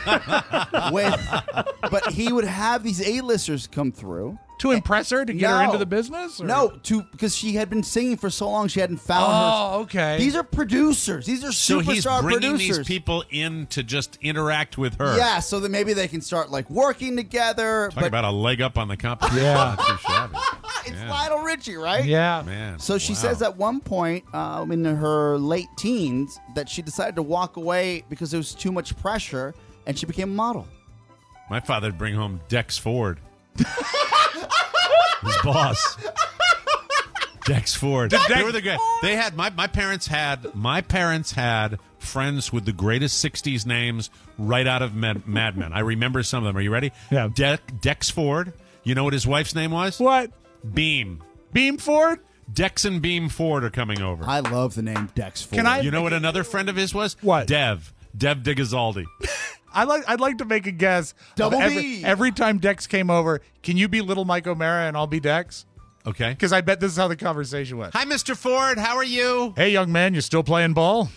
with, but he would have these A-listers come through. To impress her? To get her into the business? or- No, to because she had been singing for so long, she hadn't found her. Oh, okay. These are producers. These are So superstar he's bringing producers. these people in to just interact with her. Yeah, so that maybe they can start like working together. Talk but about a leg up on the competition. Yeah. Not too shabby. it's Yeah. Lionel Richie, right? Yeah. Man. So she wow. says at one point um, in her late teens that she decided to walk away because there was too much pressure, and she became a model. My father'd bring home Dex Ford. His boss. Dex Ford. Dex- They were the guy. They had my my parents had my parents had friends with the greatest sixties names right out of Mad, Mad Men. I remember some of them. Are you ready? Yeah. De- Dex Ford. You know what his wife's name was? What? Beam. Beam Ford? Dex and Beam Ford are coming over. I love the name Dex Ford. Can I- You know what another friend of his was? What? Dev. Dev Digazaldi. I like. I'd like to make a guess. of Double every, B. every time Dex came over, can you be Little Mike O'Mara and I'll be Dex? Okay. Because I bet this is how the conversation went. Hi, Mister Ford. How are you? Hey, young man, you still playing ball?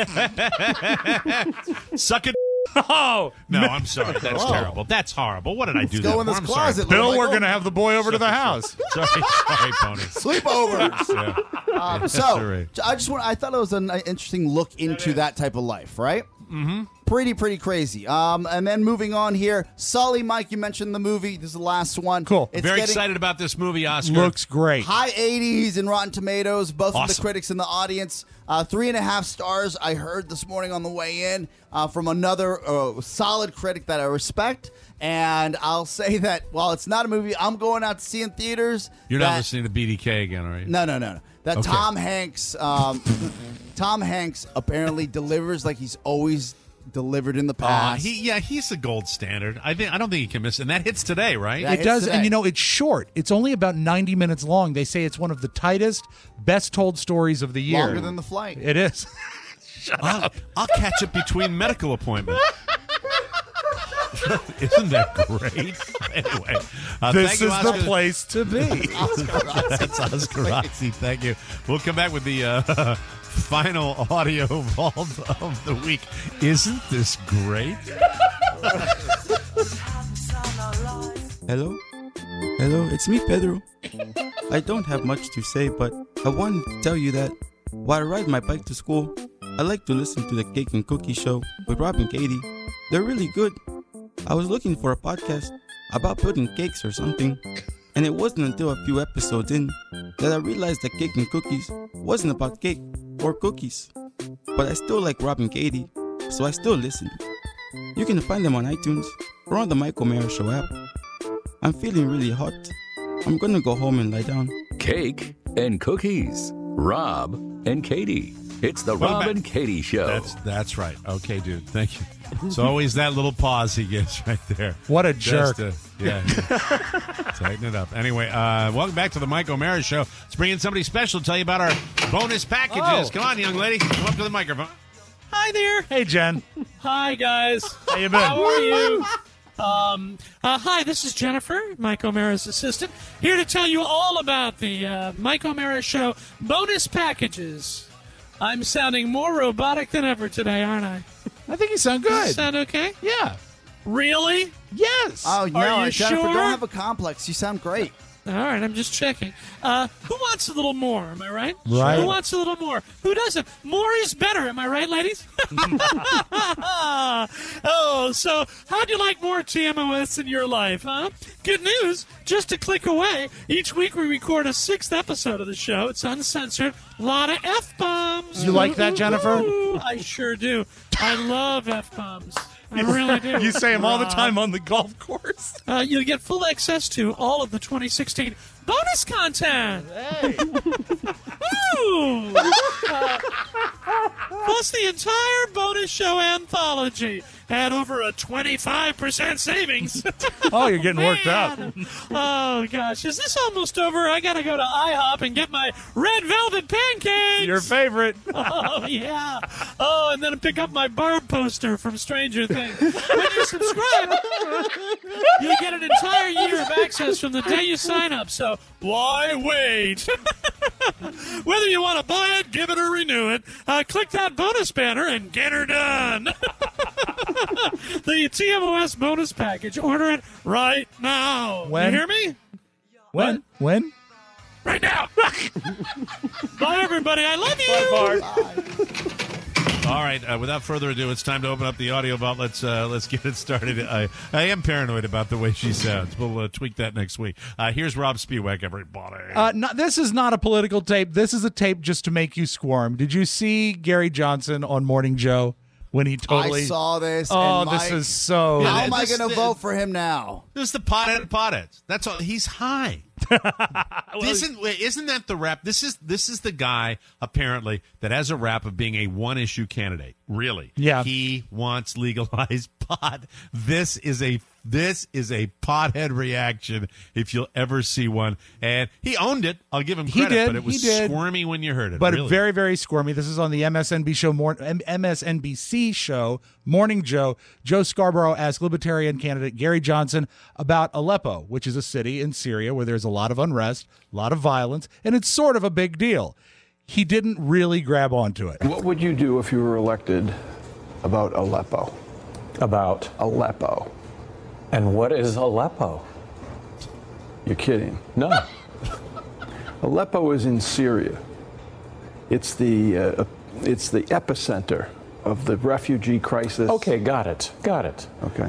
Suck it. Oh No, I'm sorry. That's Whoa. terrible. That's horrible. What did I do? Let's go that in this for? I'm closet. Sorry. Bill, Michael. we're gonna have the boy over to the house. Sorry, sorry, Pony. Sleepovers. Yeah. Um, That's so all right. I just want. I thought it was an interesting look into that type of life, right? Mm-hmm. Pretty, pretty crazy. Um, and then moving on here, Sully, Mike, you mentioned the movie. This is the last one. Cool. It's Very getting excited about this movie, Oscar. Looks great. high eighties in Rotten Tomatoes, both from the Awesome. critics and the audience. Uh, three and a half stars. I heard this morning on the way in uh, from another uh, solid critic that I respect. And I'll say that while it's not a movie I'm going out to see in theaters, You're not that- listening to B D K again, are you? No, no, no, no. That Okay. Tom Hanks, um, Tom Hanks apparently delivers like he's always delivered in the Uh, past. he, yeah, he's the gold standard. I think I don't think he can miss, and that hits today, right? Yeah. It It's does, today. and you know, it's short. It's only about ninety minutes long. They say it's one of the tightest, best told stories of the year. Longer than the flight. It is. I'll, I'll catch it between medical appointments. Isn't that great? Anyway, uh, This thank you, is the Oscar. place to be. That's Oscar Rossi. Thank you. We'll come back with the uh, final audio vault of the week. Isn't this great? Hello? Hello, it's me, Pedro. I don't have much to say, but I wanted to tell you that while I ride my bike to school, I like to listen to the Cake and Cookie Show with Rob and Katie. They're really good. I was looking for a podcast about putting cakes or something, and it wasn't until a few episodes in that I realized that Cake and Cookies wasn't about cake or cookies. But I still like Rob and Katie, so I still listen. You can find them on iTunes or on the Mike O'Mara Show app. I'm feeling really hot. I'm gonna go home and lie down. Cake and cookies. Rob and Katie. It's the Welcome Rob back. and Katie Show. That's that's right. Okay, dude. Thank you. It's always that little pause he gets right there. What a Just jerk. to- yeah. yeah. Tighten it up. Anyway, uh, welcome back to the Mike O'Mara Show. Let's bring in somebody special to tell you about our bonus packages. Oh. Come on, young lady. Come up to the microphone. Hi there. Hey, Jen. Hi, guys. How you been? How are you? Um, uh, hi, this is Jennifer, Mike O'Mara's assistant, here to tell you all about the uh, Mike O'Mara Show bonus packages. I'm sounding more robotic than ever today, aren't I? I think you sound Does good. it sound okay? Yeah. Really? Yes. Oh, no, Are you Jennifer, sure? don't have a complex. You sound great. All right, I'm just checking. Uh, who wants a little more? Am I right? Right. Who wants a little more? Who doesn't? More is better. Am I right, ladies? Oh, so how'd you like more T M O S in your life, huh? Good news. Just a click away. Each week we record a sixth episode of the show. It's uncensored. A lot of F-bombs. You like that, Jennifer? Ooh, I sure do. I love F-bombs. I really do. You say them all the Rob. time on the golf course. Uh, you'll get full access to all of the twenty sixteen bonus content. Hey. Ooh. Uh, plus the entire bonus show anthology at over a twenty-five percent savings. Oh, you're getting worked up. Man. Oh, gosh. Is this almost over? I got to go to IHOP and get my red velvet pancakes. Your favorite. Oh, yeah. Oh, and then pick up my Barb poster from Stranger Things. When you subscribe, you get an entire year of access from the day you sign up. So why wait? Whether you want to buy it, give it, or renew it, uh, click that bonus banner and get her done. The T M O S bonus package. Order it right now. When? You hear me? When? When? Right now. Bye, everybody. I love you. All right. Uh, without further ado, it's time to open up the audio vault. Let's uh, let's get it started. I, I am paranoid about the way she sounds. We'll uh, tweak that next week. Uh, here's Rob Spiewak, everybody. Uh, not, this is not a political tape. This is a tape just to make you squirm. Did you see Gary Johnson on Morning Joe when he totally I saw this. Oh, and this my- is so. How Yeah, am I this- going to this- vote for him now? This is the pothead potheads. That's all. He's high. isn't wait, isn't that the rap? This is this is the guy apparently that has a rap of being a one issue candidate. Really? Yeah. He wants legalized pot. This is a this is a pothead reaction if you'll ever see one. And he owned it. I'll give him He credit, did, but it was he did. squirmy when you heard it. But really. very, very squirmy. This is on the M S N B C show, Mor- M S N B C show, Morning Joe. Joe Scarborough asked Libertarian candidate Gary Johnson about Aleppo, which is a city in Syria where there's a lot of unrest, a lot of violence, and it's sort of a big deal. He didn't really grab onto it. What would you do if you were elected about Aleppo? About Aleppo. And what is Aleppo? You're kidding. No. Aleppo is in Syria. It's the uh, it's the epicenter of the refugee crisis. Okay, got it. Got it. Okay.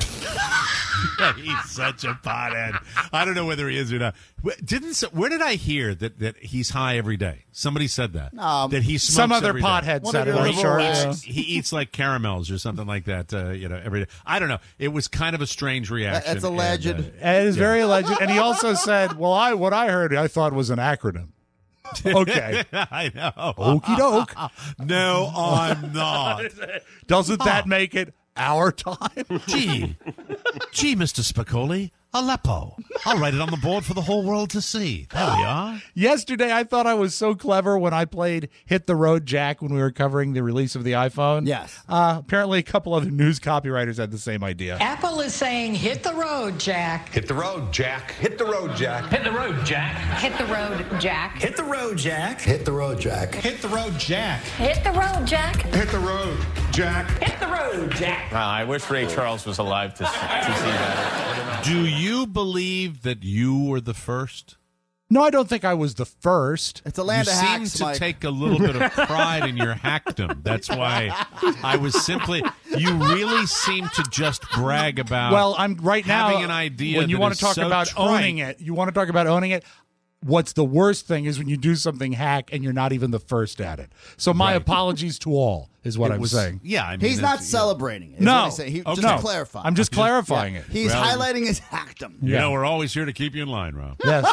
He's such a pothead. I don't know whether he is or not. Didn't where did I hear that, that he's high every day? Somebody said that. Um, that he smokes some other every day. pothead One said of it. your I'm sure. liberal Yeah. acts. He eats like caramels or something like that. Uh, you know, every day. I don't know. It was kind of a strange reaction. That's alleged. And, uh, And it is yeah. very alleged. And he also said, well, I what I heard I thought was an acronym. Okay. I know. Okie doke. No, I'm not. Doesn't that make it our time? Gee, gee, Mister Spicoli, Aleppo. I'll write it on the board for the whole world to see. There we are. Yesterday, I thought I was so clever when I played Hit the Road Jack when we were covering the release of the iPhone. Yes. Uh, apparently, a couple other news copywriters had the same idea. Apple is saying, hit the road, Jack. Hit the road, Jack. Hit the road, Jack. Hit the road, Jack. Hit the road, Jack. Hit the road, Jack. Hit the road, Jack. Hit the road, Jack. Hit the road, Jack. Hit the road, Jack. Hit the road, Jack. Wow, I wish Ray Charles was alive to, to see that. Do you believe that you were the first? No, I don't think I was the first. It's a land you of seem hacks, to Mike. take a little bit of pride in your hackdom. That's why I was simply. You really seem to just brag about. Well, I'm right now having an idea. when you that want is to talk so about trite. owning it. You want to talk about owning it. What's the worst thing is when you do something hack and you're not even the first at it. So my Right. apologies to all is what It I'm was- saying. Yeah, I mean, He's not that's- celebrating it. is No. what he's saying. He, Okay. Just No. to clarify. I'm just clarifying it. He's Well- highlighting his hackdom. You Yeah. know, we're always here to keep you in line, Rob. Yes.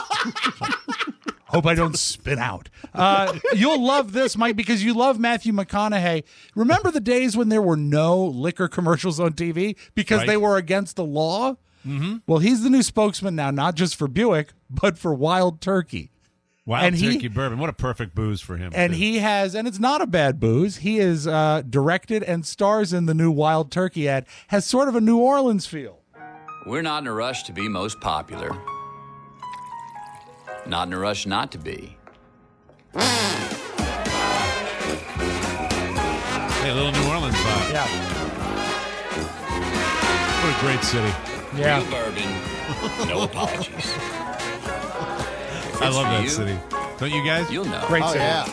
Hope I don't spin out. Uh, you'll love this, Mike, because you love Matthew McConaughey. Remember the days when there were no liquor commercials on T V because Right. they were against the law? Mm-hmm. Well, he's the new spokesman now, not just for Buick, but for Wild Turkey. Wild And he- Turkey Bourbon. What a perfect booze for him. And too. he has, and it's not a bad booze, he is uh, directed and stars in the new Wild Turkey ad, has sort of a New Orleans feel. We're not in a rush to be most popular. Not in a rush not to be. Hey, a little New Orleans vibe. Yeah. What a great city. Yeah. Real bourbon, no apologies. I love for that you, city. Don't you guys? You'll know. Great Oh, city. yeah.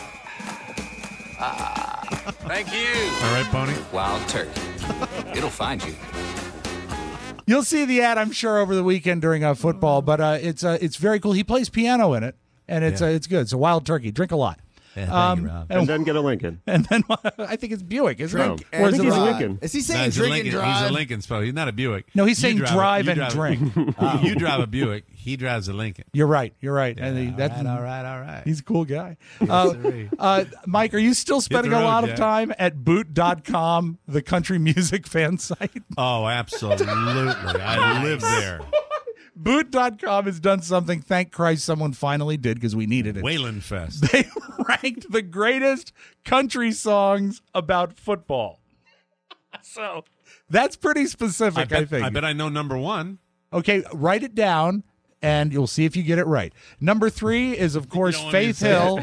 Thank you. All right, Pony. Wild Turkey. It'll find you. You'll see the ad, I'm sure, over the weekend during uh, football, but uh, it's uh, it's very cool. He plays piano in it, and it's Yeah. uh, it's good. It's a Wild Turkey. Drink a lot. Yeah, thank Um, you, Rob. And then get a Lincoln. And then I think it's Buick, isn't Drink it? Or I is think it he's a- Lincoln. Is he No, saying he's, a drink Lincoln, and drive? he's a Lincoln spell. He's not a Buick. No, he's You saying drive a- drive you and drive a- drink. You drive a Buick. He drives a Lincoln. You're right. You're right. Yeah, and he, all that's, right, all right, all right. He's a cool guy. Uh, sirree. uh, Mike, are you still spending a road, lot of Jack. time at boot dot com, the country music fan site? Oh, absolutely. I live there. boot dot com has done something, thank Christ someone finally did because we needed it. Wayland Fest. They ranked the greatest country songs about football. So that's pretty specific, I I, bet, think. I bet I know number one. Okay, write it down, and you'll see if you get it right. Number three is, of course, don't want me to Faith say Hill.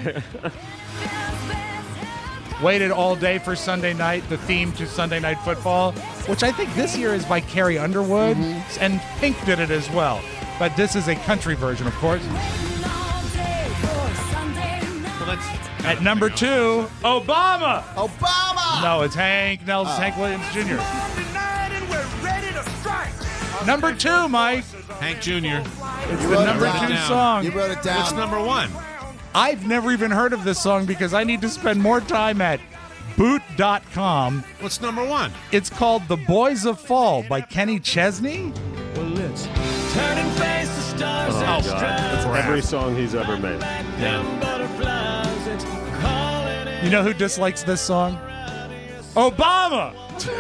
Waited all day for Sunday night, the theme to Sunday Night Football, which I think this year is by Carrie Underwood, and Pink did it as well. But this is a country version, of course. Well, that's At number two, Obama. Obama! No, it's Hank Nelson, Oh. Hank Williams Junior Number two, Mike. Hank Junior It's You the wrote it number down. two down. song. You wrote it down. What's number one? I've never even heard of this song because I need to spend more time at boot dot com. What's number one? It's called The Boys of Fall by Kenny Chesney. Well, it's turn and face the stars. Oh, Oh, God. That's every song he's ever made. You know who dislikes this song? Obama.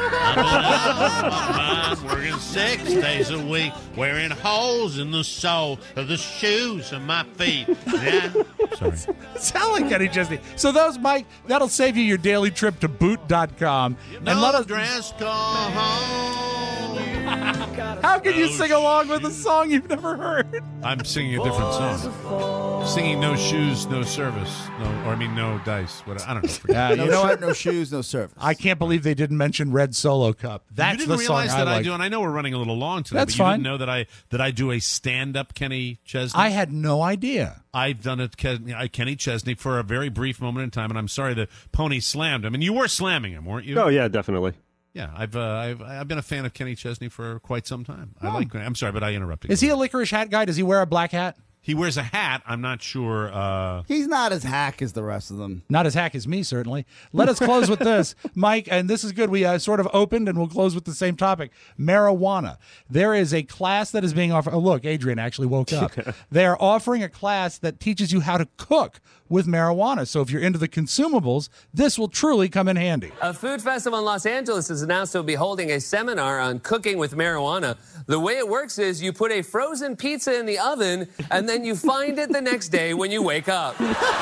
I'm working six days a week, wearing holes in the sole of the shoes of my feet. Yeah. Sorry. Sound like Kenny Chesney. So those, Mike, that'll save you your daily trip to boot dot com. And No let us dress go home. How can you sing along with a song you've never heard? I'm singing a different song. Singing no shoes, no service. No, or I mean no dice. What, I don't know. Yeah, you no know shirt, what? no shoes, no service. I can't believe they didn't mention Red Solo Cup. That's you didn't the song realize I that I, like. do, and I know we're running a little long today. That's but you fine. didn't know that I that I do a stand-up Kenny Chesney. I had no idea. I've done it, Ken, uh, Kenny Chesney, for a very brief moment in time, and I'm sorry that Pony slammed him. And you were slamming him, weren't you? Oh, yeah, definitely. Yeah, I've uh, I've I've been a fan of Kenny Chesney for quite some time. I like. I'm sorry, but I interrupted. Is he a licorice hat guy? Does he wear a black hat? He wears a hat. I'm not sure. Uh, He's not as hack as the rest of them. Not as hack as me, certainly. Let us close with this, Mike, and this is good. We uh, sort of opened, and we'll close with the same topic. Marijuana. There is a class that is being offered. Oh, look, Adrian actually woke up. They are offering a class that teaches you how to cook with marijuana. So if you're into the consumables, this will truly come in handy. A food festival in Los Angeles has announced to be holding a seminar on cooking with marijuana. The way it works is you put a frozen pizza in the oven, and then you find it the next day when you wake up.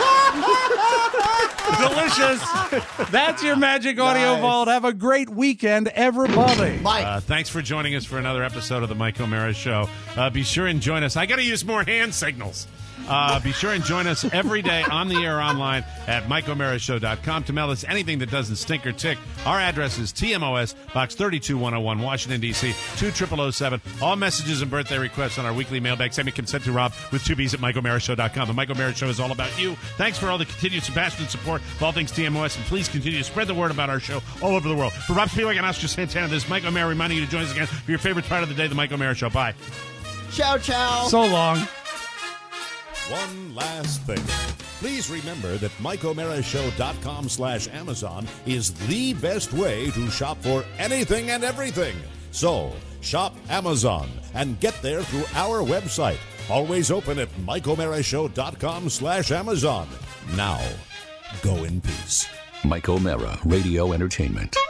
Delicious. That's your Magic Audio Nice. Vault. Have a great weekend, everybody. Uh, thanks for joining us for another episode of the Mike O'Mara Show. Uh, be sure and join us. I got to use more hand signals. Uh, be sure and join us every day on the air online at mike o'mara show dot com to mail us anything that doesn't stink or tick. Our address is T M O S, Box thirty-two one oh one, Washington, D C, two thousand oh seven. All messages and birthday requests on our weekly mailbag. Send me consent to Rob with two B's at mike o'mara show dot com. The Mike O'Mara Show is all about you. Thanks for all the continued passionate support of all things T M O S, and please continue to spread the word about our show all over the world. For Rob Spielberg and Oscar Santana, this is Mike O'Mara reminding you to join us again for your favorite part of the day, the Mike O'Mara Show. Bye. Ciao, ciao. So long. One last thing. Please remember that mike o'mara show dot com slash Amazon is the best way to shop for anything and everything. So, shop Amazon and get there through our website. Always open at mike o'mara show dot com slash Amazon. Now, go in peace. Mike O'Mara, Radio Entertainment.